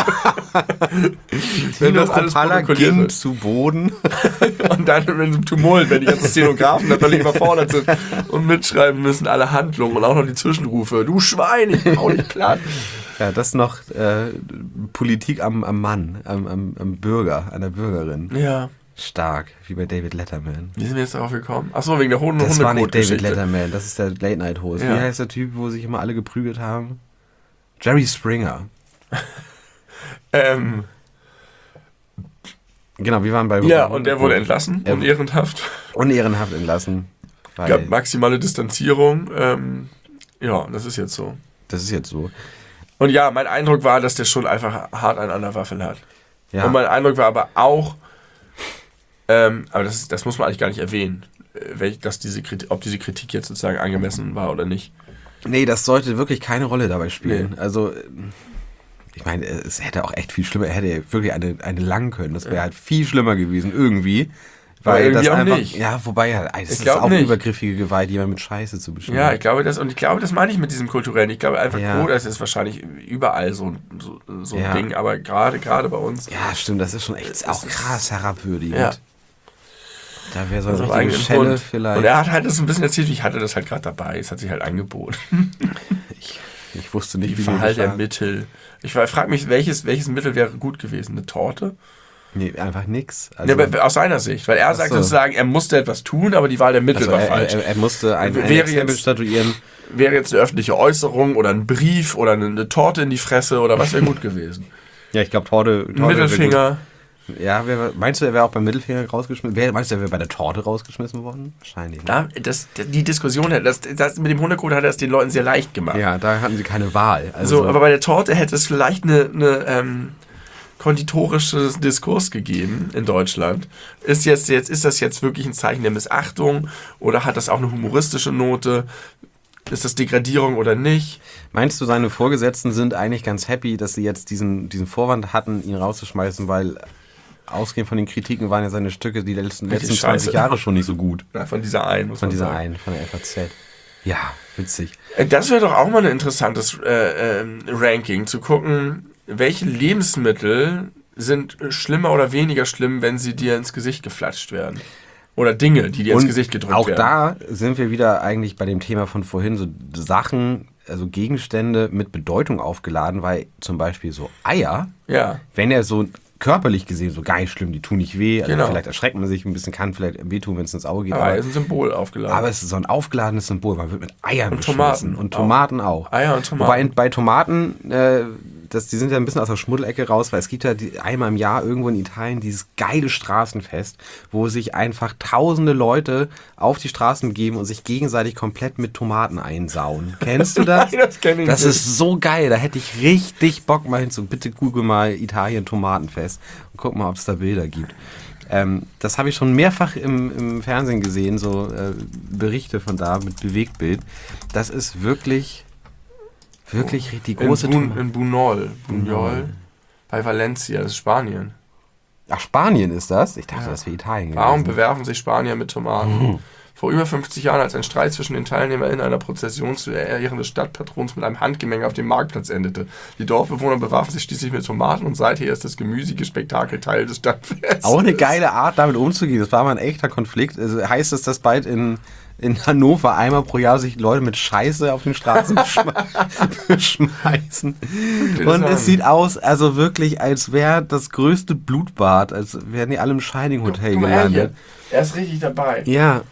Wenn das alles protokolliert wird. Zu Boden. Und dann wenn ein Tumult, wenn die ganzen Szenografen da völlig überfordert sind und mitschreiben müssen, alle Handlungen und auch noch die Zwischenrufe. Du Schwein, ich hau dich platt. Ja, das noch Politik am Mann, am Bürger, an der Bürgerin. Ja. Stark, wie bei David Letterman. Wie sind wir jetzt darauf gekommen? Achso, wegen der Das war nicht David Letterman, das ist der Late-Night-Host. Ja. Wie heißt der Typ, wo sich immer alle geprügelt haben? Jerry Springer. Genau, wir waren bei... Ja, und der wurde entlassen, unehrenhaft. Unehrenhaft entlassen. Es gab maximale Distanzierung. Ja, das ist jetzt so. Das ist jetzt so. Und ja, mein Eindruck war, dass der schon einfach hart einen an der Waffel hat. Ja. Und mein Eindruck war aber auch, aber das muss man eigentlich gar nicht erwähnen, ob diese Kritik jetzt sozusagen angemessen war oder nicht. Nee, das sollte wirklich keine Rolle dabei spielen. Nee. Also, ich meine, es hätte auch echt viel schlimmer, er hätte wirklich eine lang können. Das wäre halt viel schlimmer gewesen, irgendwie. Weil irgendwie das auch einfach, nicht. Ja, wobei, es ist glaub auch nicht. übergriffige Gewalt, jemand mit Scheiße zu beschreiben. Ja, ich glaube, das meine ich mit diesem kulturellen. Ich glaube einfach, das ist wahrscheinlich überall so ein Ding, aber gerade bei uns. Ja, stimmt, das ist schon echt auch krass herabwürdigend. Ja. Da wäre so eine richtige Schelle vielleicht. Und er hat halt das ein bisschen erzählt, ich hatte das halt gerade dabei, es hat sich halt angeboten. Ich wusste nicht, wie Verhalt der Mittel. Ich frage mich, welches Mittel wäre gut gewesen? Eine Torte? Nee, einfach nix. Also ja, aber aus seiner Sicht. Weil er sagt sozusagen, er musste etwas tun, aber die Wahl der Mittel war falsch. Er musste ein Exempel statuieren. Wäre jetzt eine öffentliche Äußerung oder ein Brief oder eine Torte in die Fresse oder was wäre gut gewesen? Ja, ich glaube, Torte Mittelfinger. Ja, meinst du, er wäre auch beim Mittelfinger rausgeschmissen? Meinst du, er wäre bei der Torte rausgeschmissen worden? Wahrscheinlich. Ne? Die Diskussion, das mit dem Hundekote hat er es den Leuten sehr leicht gemacht. Ja, da hatten sie keine Wahl. Also aber bei der Torte hätte es vielleicht eine konditorisches Diskurs gegeben in Deutschland. Ist das jetzt wirklich ein Zeichen der Missachtung oder hat das auch eine humoristische Note? Ist das Degradierung oder nicht? Meinst du, seine Vorgesetzten sind eigentlich ganz happy, dass sie jetzt diesen Vorwand hatten, ihn rauszuschmeißen, weil ausgehend von den Kritiken waren ja seine Stücke die letzten 20 Jahre schon nicht so gut. Ja, von dieser einen. Von der FAZ. Ja, witzig. Das wäre doch auch mal ein interessantes Ranking, zu gucken, welche Lebensmittel sind schlimmer oder weniger schlimm, wenn sie dir ins Gesicht geflatscht werden. Oder Dinge, die dir ins Gesicht gedrückt werden. Auch da sind wir wieder eigentlich bei dem Thema von vorhin, so Sachen, also Gegenstände mit Bedeutung aufgeladen, weil zum Beispiel so Eier, wenn er so körperlich gesehen so gar nicht schlimm, die tun nicht weh, also vielleicht erschreckt man sich ein bisschen, kann vielleicht wehtun, wenn es ins Auge geht. Aber es ist ein Symbol aufgeladen. Aber es ist so ein aufgeladenes Symbol, man wird mit Eiern beschmissen. Und Tomaten auch. Eier und Tomaten. Wobei bei Tomaten, die sind ja ein bisschen aus der Schmuddelecke raus, weil es gibt ja einmal im Jahr irgendwo in Italien dieses geile Straßenfest, wo sich einfach tausende Leute auf die Straßen geben und sich gegenseitig komplett mit Tomaten einsauen. Kennst du das? Nein, das kenne ich nicht. Das ist so geil, da hätte ich richtig Bock mal hinzu. Bitte google mal Italien Tomatenfest und guck mal, ob es da Bilder gibt. Das habe ich schon mehrfach im Fernsehen gesehen, so Berichte von da mit Bewegtbild. Das ist wirklich die große Tomate. In Bunol, bei Valencia, das ist Spanien. Ach, Spanien ist das? Ich dachte, das wäre Italien gewesen. Warum bewerfen sich Spanier mit Tomaten? Vor über 50 Jahren, als ein Streit zwischen den Teilnehmern einer Prozession zu Ehren des Stadtpatrons mit einem Handgemenge auf dem Marktplatz endete. Die Dorfbewohner bewarfen sich schließlich mit Tomaten und seither ist das gemüsige Spektakel Teil des Stadtfests. Auch eine geile Art, damit umzugehen. Das war mal ein echter Konflikt. Also heißt es, dass bald in Hannover einmal pro Jahr sich Leute mit Scheiße auf den Straßen beschmeißen. Und es sieht aus, also wirklich, als wäre das größte Blutbad, als wären die alle im Shining Hotel gelandet. Er ist richtig dabei. Ja.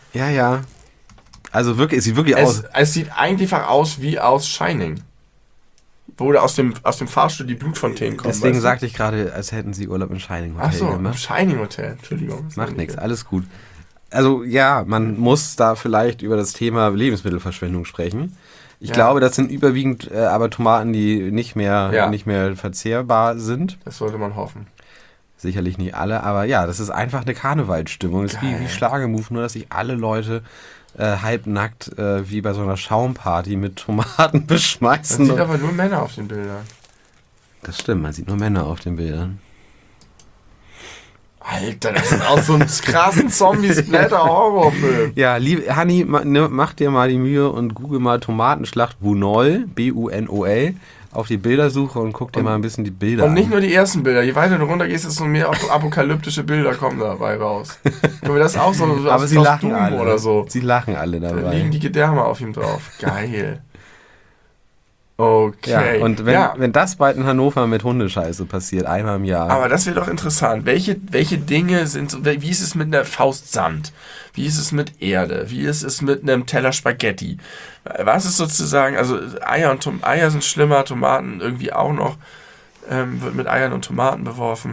Also wirklich, es sieht wirklich aus. Es sieht einfach aus wie aus Shining. Wo aus dem Fahrstuhl die Blutfontänen kommen. Deswegen sagte ich gerade, als hätten sie Urlaub im Shining Hotel gemacht. Im Shining Hotel, Entschuldigung. Macht nichts, alles gut. Also ja, man muss da vielleicht über das Thema Lebensmittelverschwendung sprechen. Ich glaube, das sind überwiegend aber Tomaten, die nicht mehr verzehrbar sind. Das sollte man hoffen. Sicherlich nicht alle, aber ja, das ist einfach eine Karnevalsstimmung. Das ist wie Schlagermove, nur dass sich alle Leute halbnackt wie bei so einer Schaumparty mit Tomaten beschmeißen. Man sieht aber nur Männer auf den Bildern. Das stimmt, man sieht nur Männer auf den Bildern. Alter, das ist auch so ein krassen Zombie-Splatter-Horrorfilm. Ja, liebe Hanni, mach dir mal die Mühe und google mal Tomatenschlacht Bunol, B-U-N-O-L, auf die Bildersuche und guck dir mal ein bisschen die Bilder an. Und nicht nur die ersten Bilder, je weiter du runter gehst, desto mehr apokalyptische Bilder kommen dabei raus. Können wir das auch so aber sie lachen Doom alle. Oder so? Sie lachen alle dabei. Da liegen die Gedärme auf ihm drauf. Geil. Okay. Ja, und wenn das bald in Hannover mit Hundescheiße passiert, einmal im Jahr. Aber das wäre doch interessant. Welche Dinge sind, wie ist es mit einer Faust Sand? Wie ist es mit Erde? Wie ist es mit einem Teller Spaghetti? Was ist sozusagen, also Eier sind schlimmer, Tomaten irgendwie auch noch, wird mit Eiern und Tomaten beworfen.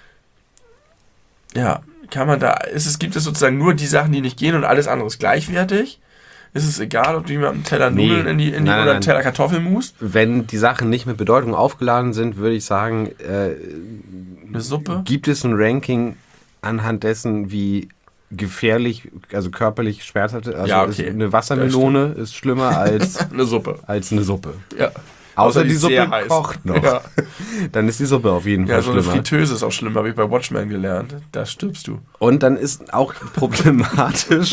Ja, gibt es sozusagen nur die Sachen, die nicht gehen und alles andere ist gleichwertig? Ist es egal, ob du jemand einen Teller Nudeln oder einen Teller Kartoffelmus? Wenn die Sachen nicht mit Bedeutung aufgeladen sind, würde ich sagen, eine Suppe? Gibt es ein Ranking anhand dessen, wie gefährlich, also körperlich schmerzhaft, also eine Wassermelone ist schlimmer als eine Suppe. Ja. Außer die Suppe kocht noch. Ja. Dann ist die Suppe auf jeden Fall schlimmer. Ja, so eine Fritteuse ist auch schlimm, habe ich bei Watchmen gelernt. Da stirbst du. Und dann ist auch problematisch,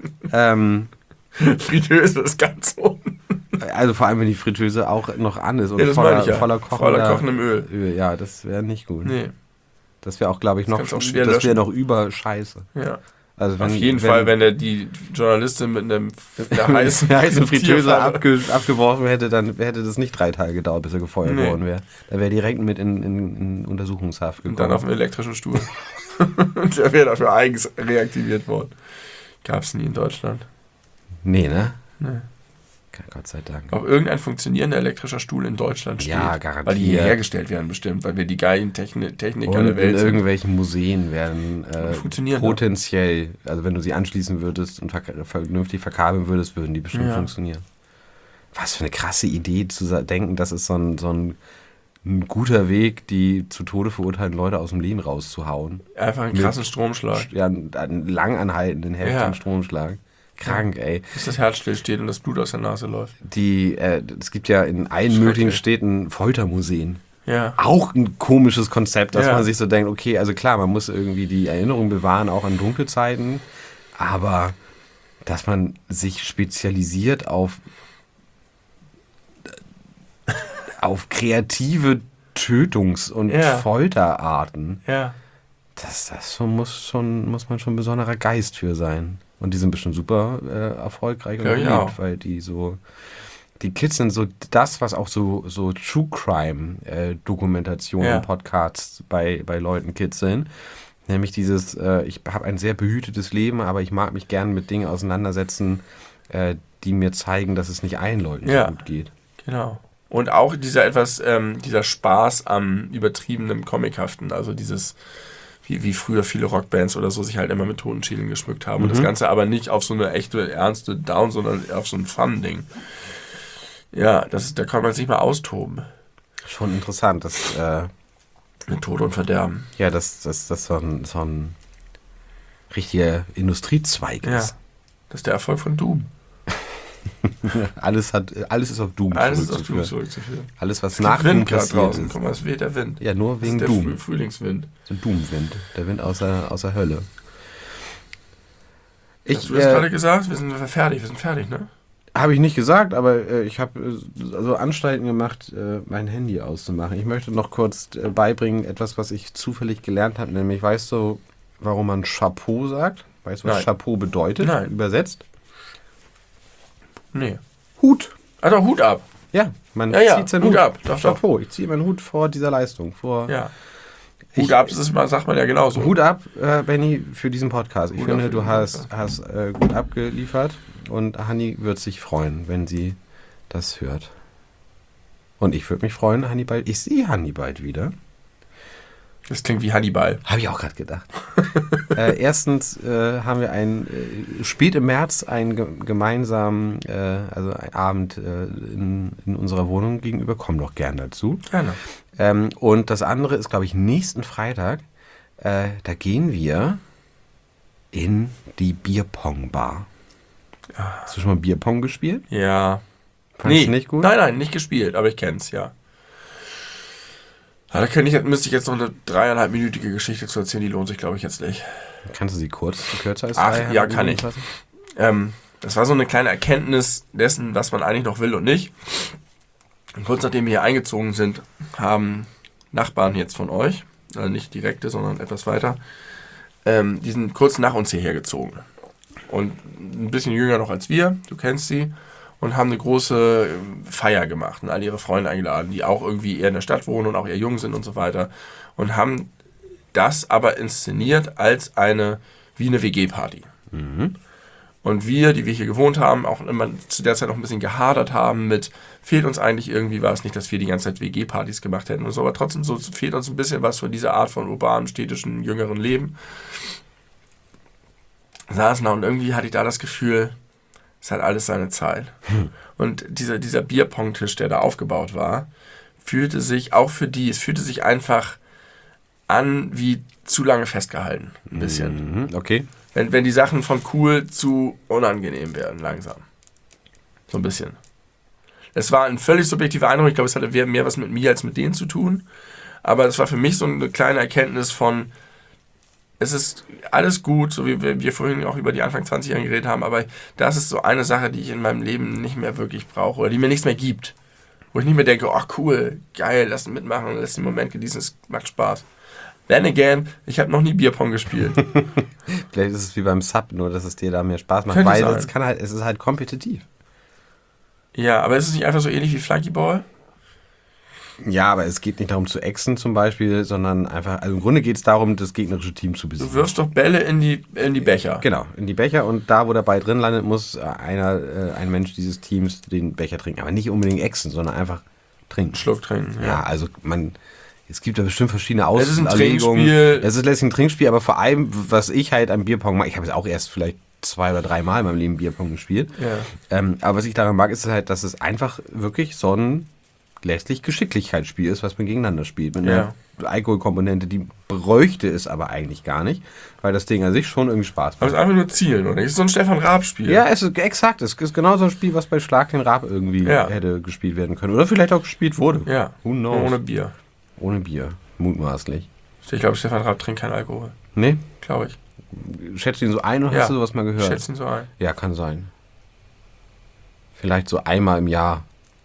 Fritteuse ist ganz unten. Also vor allem, wenn die Fritteuse auch noch an ist und voller kochendem Öl. Ja, das wäre nicht gut. Nee. Das wäre auch, glaube ich, das wäre noch über Scheiße. Ja. Also auf jeden Fall, wenn die Journalistin mit einer heißen Fritteuse abgeworfen hätte, dann hätte das nicht 3 Tage gedauert, bis er gefeuert worden wäre. Da wäre direkt mit in Untersuchungshaft gekommen. Und dann auf einem elektrischen Stuhl. Und der wäre dafür eigens reaktiviert worden. Gab es nie in Deutschland. Nee, ne? Nee. Gott sei Dank. Ob irgendein funktionierender elektrischer Stuhl in Deutschland steht. Ja, garantiert. Weil die hier hergestellt werden bestimmt, weil wir die geilen Techniker Und der Welt in sind. irgendwelchen Museen werden Funktionieren potenziell, also wenn du sie anschließen würdest und vernünftig verkabeln würdest, würden die bestimmt funktionieren. Was für eine krasse Idee zu denken, das ist so ein guter Weg, die zu Tode verurteilten Leute aus dem Leben rauszuhauen. Einfach einen krassen Stromschlag. Ja, einen langanhaltenden, heftigen Stromschlag. Krank, ey. Bis das Herz stillsteht und das Blut aus der Nase läuft. Es gibt ja in allen möglichen Städten Foltermuseen. Ja. Auch ein komisches Konzept, dass man sich so denkt, okay, also klar, man muss irgendwie die Erinnerung bewahren, auch an dunkle Zeiten, aber dass man sich spezialisiert auf kreative Tötungs- und Folterarten, das muss man schon ein besonderer Geist für sein. Und die sind bestimmt super erfolgreich und beliebt, weil die Kids sind so das, was auch so True Crime Dokumentationen, Podcasts bei Leuten Kids sind. Nämlich dieses, ich habe ein sehr behütetes Leben, aber ich mag mich gern mit Dingen auseinandersetzen, die mir zeigen, dass es nicht allen Leuten so gut geht. Genau. Und auch dieser Spaß am übertriebenen Comichaften, also dieses wie früher viele Rockbands oder so sich halt immer mit Totenschädeln geschmückt haben. Und das Ganze aber nicht auf so eine echte, ernste Down, sondern auf so ein Fun-Ding. Ja, da kann man sich mal austoben. Schon interessant, dass mit Tod und Verderben. Ja, dass das so ein richtiger Industriezweig ist. Ja, das ist der Erfolg von Doom. Alles ist auf Doom zurückzuführen. Alles, was nach Doom passiert draußen. ist. Guck mal, es weht der Wind. Ja, nur wegen das ist Doom. Der Frühlingswind. Der Doom-Wind. Der Wind aus der Hölle. Hast du das gerade gesagt? Wir sind fertig, ne? Habe ich nicht gesagt, aber ich habe so Anstalten gemacht, mein Handy auszumachen. Ich möchte noch kurz beibringen, etwas, was ich zufällig gelernt habe, nämlich, weißt du, warum man Chapeau sagt? Weißt du, was Chapeau bedeutet? Nein. Übersetzt? Nee. Hut. Also Hut ab. Ja, man zieht seinen Hut ab. Doch, Chapeau. Ich ziehe meinen Hut vor dieser Leistung. Hut ab, sagt man ja genauso. Hut ab, Benni, für diesen Podcast. Ich finde, du hast gut abgeliefert und Hanni wird sich freuen, wenn sie das hört. Und ich würde mich freuen, ich sehe Hanni bald wieder. Das klingt wie Hannibal. Habe ich auch gerade gedacht. Erstens haben wir spät im März einen gemeinsamen einen Abend in unserer Wohnung gegenüber. Komm doch gern dazu. Gerne. Und das andere ist, glaube ich, nächsten Freitag. Da gehen wir in die Bierpong-Bar. Hast du schon mal Bierpong gespielt? Ja. Fandest du nicht gut? Nein, nicht gespielt, aber ich kenn's, ja. Müsste ich jetzt noch eine 3,5-minütige Geschichte zu erzählen, die lohnt sich, glaube ich, jetzt nicht. Kannst du sie kürzer als 3? Ja, kann ich. Das war so eine kleine Erkenntnis dessen, was man eigentlich noch will und nicht. Und kurz nachdem wir hier eingezogen sind, haben Nachbarn jetzt von euch, also nicht direkte, sondern etwas weiter, die sind kurz nach uns hierher gezogen. Und ein bisschen jünger noch als wir, du kennst sie, und haben eine große Feier gemacht und all ihre Freunde eingeladen, die auch irgendwie eher in der Stadt wohnen und auch eher jung sind und so weiter. Und haben das aber inszeniert als wie eine WG-Party. Mhm. Und wir, die wir hier gewohnt haben, auch immer zu der Zeit noch ein bisschen gehadert haben mit, fehlt uns eigentlich irgendwie was, nicht, dass wir die ganze Zeit WG-Partys gemacht hätten und so, aber trotzdem so fehlt uns ein bisschen was von dieser Art von urbanen, städtischen, jüngeren Leben. Saßen da und irgendwie hatte ich da das Gefühl, es hat alles seine Zeit. Und dieser Bierpong-Tisch, der da aufgebaut war, fühlte sich einfach an wie zu lange festgehalten. Ein bisschen. Okay. Wenn die Sachen von cool zu unangenehm werden, langsam. So ein bisschen. Es war ein völlig subjektiver Eindruck. Ich glaube, es hatte mehr was mit mir als mit denen zu tun. Aber es war für mich so eine kleine Erkenntnis von, es ist alles gut, so wie wir vorhin auch über die Anfang 20-Jährigen geredet haben, aber das ist so eine Sache, die ich in meinem Leben nicht mehr wirklich brauche oder die mir nichts mehr gibt. Wo ich nicht mehr denke, ach cool, geil, lass mitmachen, lass den Moment genießen, es macht Spaß. Then again, ich habe noch nie Bierpong gespielt. Vielleicht ist es wie beim Sub, nur dass es dir da mehr Spaß macht, Könnte weil sein. es ist halt kompetitiv. Ja, aber ist es nicht einfach so ähnlich wie Flunkyball? Ja, aber es geht nicht darum zu exen zum Beispiel, sondern einfach, also im Grunde geht es darum, das gegnerische Team zu besiegen. Du wirfst doch Bälle in die Becher. Genau, in die Becher und da, wo der Ball drin landet, muss ein Mensch dieses Teams den Becher trinken. Aber nicht unbedingt exen, sondern einfach trinken. Schluck trinken, Ja, also es gibt da bestimmt verschiedene Auslegungen. Es ist ein Trinkspiel. Es ist letztlich ein Trinkspiel, aber vor allem, was ich halt am Bierpong mag, ich habe es auch erst vielleicht 2 oder 3 Mal in meinem Leben Bierpong gespielt. Ja. Aber was ich daran mag, ist halt, dass es einfach wirklich so ein letztlich Geschicklichkeitsspiel ist, was man gegeneinander spielt. Mit einer Alkoholkomponente, die bräuchte es aber eigentlich gar nicht, weil das Ding an sich schon irgendwie Spaß macht. Aber es ist einfach nur Zielen, oder? Es ist so ein Stefan-Raab-Spiel. Ja, es ist exakt. Es ist genau so ein Spiel, was bei Schlag den Raab irgendwie hätte gespielt werden können. Oder vielleicht auch gespielt wurde. Ja. Who knows? Ohne Bier. Ohne Bier. Mutmaßlich. Ich glaube, Stefan Raab trinkt keinen Alkohol. Nee? Glaube ich. Schätzt du ihn so ein oder hast du sowas mal gehört? Ich schätze ihn so ein. Ja, kann sein. Vielleicht so einmal im Jahr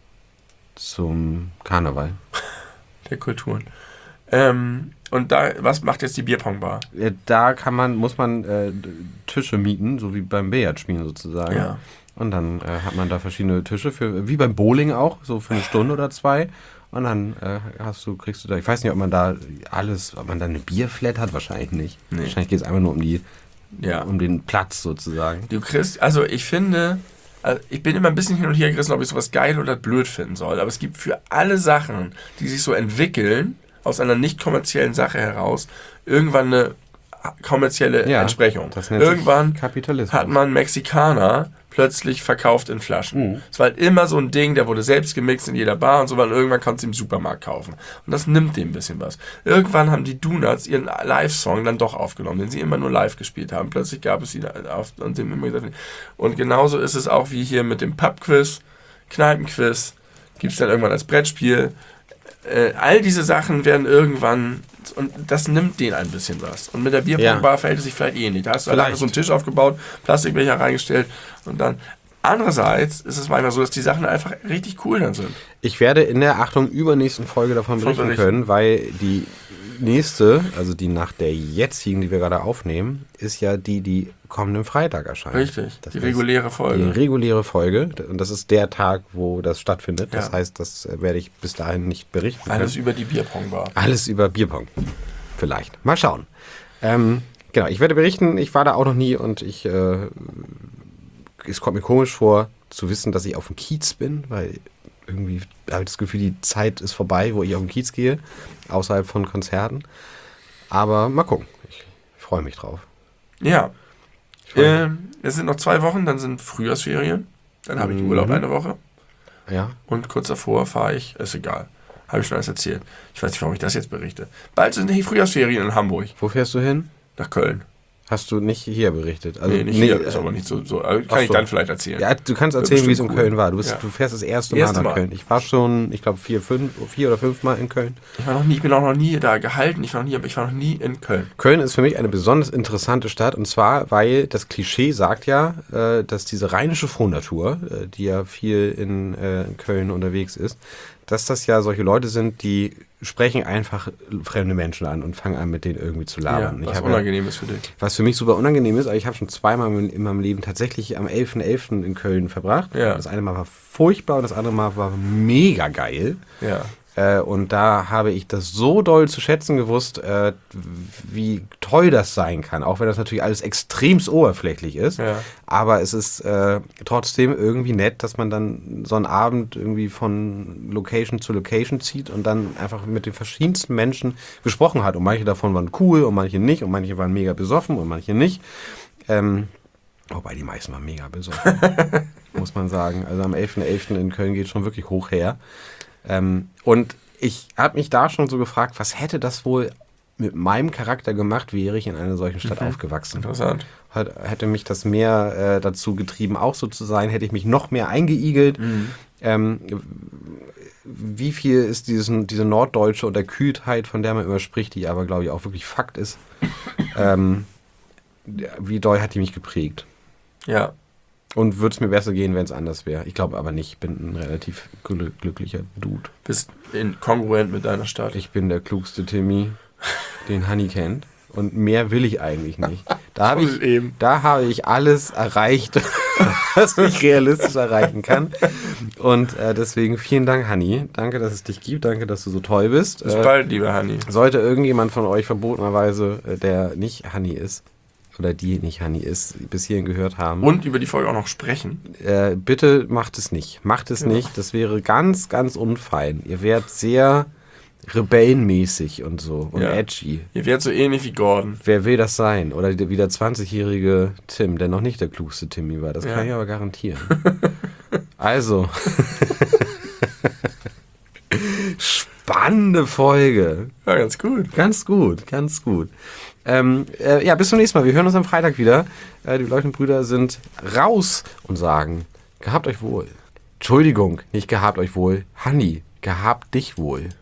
zum Karneval. Der Kulturen. Und da, was macht jetzt die Bierpongbar? Da muss man Tische mieten, so wie beim Billardspielen sozusagen. Ja. Und dann hat man da verschiedene Tische, wie beim Bowling auch, so für eine Stunde oder 2. Und dann kriegst du da, ich weiß nicht, ob man da eine Bierflat hat, wahrscheinlich nicht. Nee. Wahrscheinlich geht es einfach nur um den Platz sozusagen. Du kriegst, also ich finde, ich bin immer ein bisschen hin und her gerissen, ob ich sowas geil oder blöd finden soll. Aber es gibt für alle Sachen, die sich so entwickeln, aus einer nicht kommerziellen Sache heraus, irgendwann eine kommerzielle Entsprechung. Irgendwann Kapitalismus. hat man Mexikaner plötzlich verkauft in Flaschen. Es war halt immer so ein Ding, der wurde selbst gemixt in jeder Bar und so, weil irgendwann kannst du im Supermarkt kaufen. Und das nimmt dem ein bisschen was. Irgendwann haben die Donuts ihren Live-Song dann doch aufgenommen, den sie immer nur live gespielt haben. Plötzlich gab es ihn auf und dem immer gesagt. Und genauso ist es auch wie hier mit dem Pub-Quiz, Kneipen-Quiz, gibt es dann irgendwann als Brettspiel. All diese Sachen werden irgendwann, und das nimmt denen ein bisschen was. Und mit der Bierpongbar verhält es sich vielleicht ähnlich. Da hast du einfach so einen Tisch aufgebaut, Plastikbecher reingestellt und dann. Andererseits ist es manchmal so, dass die Sachen einfach richtig cool dann sind. Ich werde in der, übernächsten Folge davon berichten können, weil die nächste, also die nach der jetzigen, die wir gerade aufnehmen, ist ja die kommenden Freitag erscheint. Richtig, die reguläre Folge. Die reguläre Folge. Und das ist der Tag, wo das stattfindet. Ja. Das heißt, das werde ich bis dahin nicht berichten können. Alles über die Bierpongbar. Alles über Bierpong. Vielleicht. Mal schauen. Genau, ich werde berichten. Ich war da auch noch nie und es kommt mir komisch vor, zu wissen, dass ich auf dem Kiez bin, weil irgendwie habe ich das Gefühl, die Zeit ist vorbei, wo ich auf den Kiez gehe, außerhalb von Konzerten. Aber mal gucken. Ich freue mich drauf. Ja. Es sind noch 2 Wochen, dann sind Frühjahrsferien. Dann habe ich Urlaub eine Woche. Ja. Und kurz davor fahre ich, ist egal. Habe ich schon alles erzählt. Ich weiß nicht, warum ich das jetzt berichte. Bald sind die Frühjahrsferien in Hamburg. Wo fährst du hin? Nach Köln. Hast du nicht hier berichtet? Also, nee, nicht hier, ist aber nicht so. Kann ich dann vielleicht erzählen. Ja, du kannst erzählen, wie es in Köln war. Du fährst das erste Mal nach Köln. Ich war schon, ich glaube, 4 oder 5 Mal in Köln. Ich bin auch noch nie da gehalten. Ich war noch nie in Köln. Köln ist für mich eine besonders interessante Stadt. Und zwar, weil das Klischee sagt ja, dass diese rheinische Frohnatur, die ja viel in Köln unterwegs ist, dass das ja solche Leute sind, die sprechen einfach fremde Menschen an und fangen an, mit denen irgendwie zu labern. Ja, was unangenehm ist für dich. Was für mich super unangenehm ist, aber ich habe schon 2-mal in meinem Leben tatsächlich am 11.11. in Köln verbracht. Ja. Das eine Mal war furchtbar und das andere Mal war mega geil. Ja. Und da habe ich das so doll zu schätzen gewusst, wie toll das sein kann. Auch wenn das natürlich alles extremst oberflächlich ist. Ja. Aber es ist trotzdem irgendwie nett, dass man dann so einen Abend irgendwie von Location zu Location zieht und dann einfach mit den verschiedensten Menschen gesprochen hat. Und manche davon waren cool und manche nicht. Und manche waren mega besoffen und manche nicht. Wobei die meisten waren mega besoffen, muss man sagen. Also am 11.11. in Köln geht schon wirklich hoch her. Und ich habe mich da schon so gefragt, was hätte das wohl mit meinem Charakter gemacht, wäre ich in einer solchen Stadt aufgewachsen. Interessant. Hätte mich das mehr dazu getrieben, auch so zu sein, hätte ich mich noch mehr eingeigelt. Wie viel ist diese norddeutsche Unterkühltheit, von der man immer spricht, die aber, glaube ich, auch wirklich Fakt ist, wie doll hat die mich geprägt? Ja. Und würde es mir besser gehen, wenn es anders wäre. Ich glaube aber nicht. Ich bin ein relativ glücklicher Dude. Bist kongruent mit deiner Stadt. Ich bin der klugste Timmy, den Hanni kennt. Und mehr will ich eigentlich nicht. Da habe ich alles erreicht, was ich realistisch erreichen kann. Und deswegen vielen Dank, Hanni. Danke, dass es dich gibt. Danke, dass du so toll bist. Bis bald, lieber Hanni. Sollte irgendjemand von euch verbotenerweise, der nicht Hanni ist, oder die nicht Hanni ist, bis hierhin gehört haben. Und über die Folge auch noch sprechen. Bitte macht es nicht. Macht es nicht. Das wäre ganz, ganz unfein. Ihr werdet sehr rebellenmäßig und so und edgy. Ihr werdet so ähnlich wie Gordon. Wer will das sein? Oder wie der 20-jährige Tim, der noch nicht der klugste Timmy war. Das kann ich aber garantieren. Also. Spannende Folge. Ja, ganz gut. Ganz gut, ganz gut. Bis zum nächsten Mal. Wir hören uns am Freitag wieder. Die Leuchtenbrüder sind raus und sagen, gehabt euch wohl. Entschuldigung, nicht gehabt euch wohl. Hanni, gehabt dich wohl.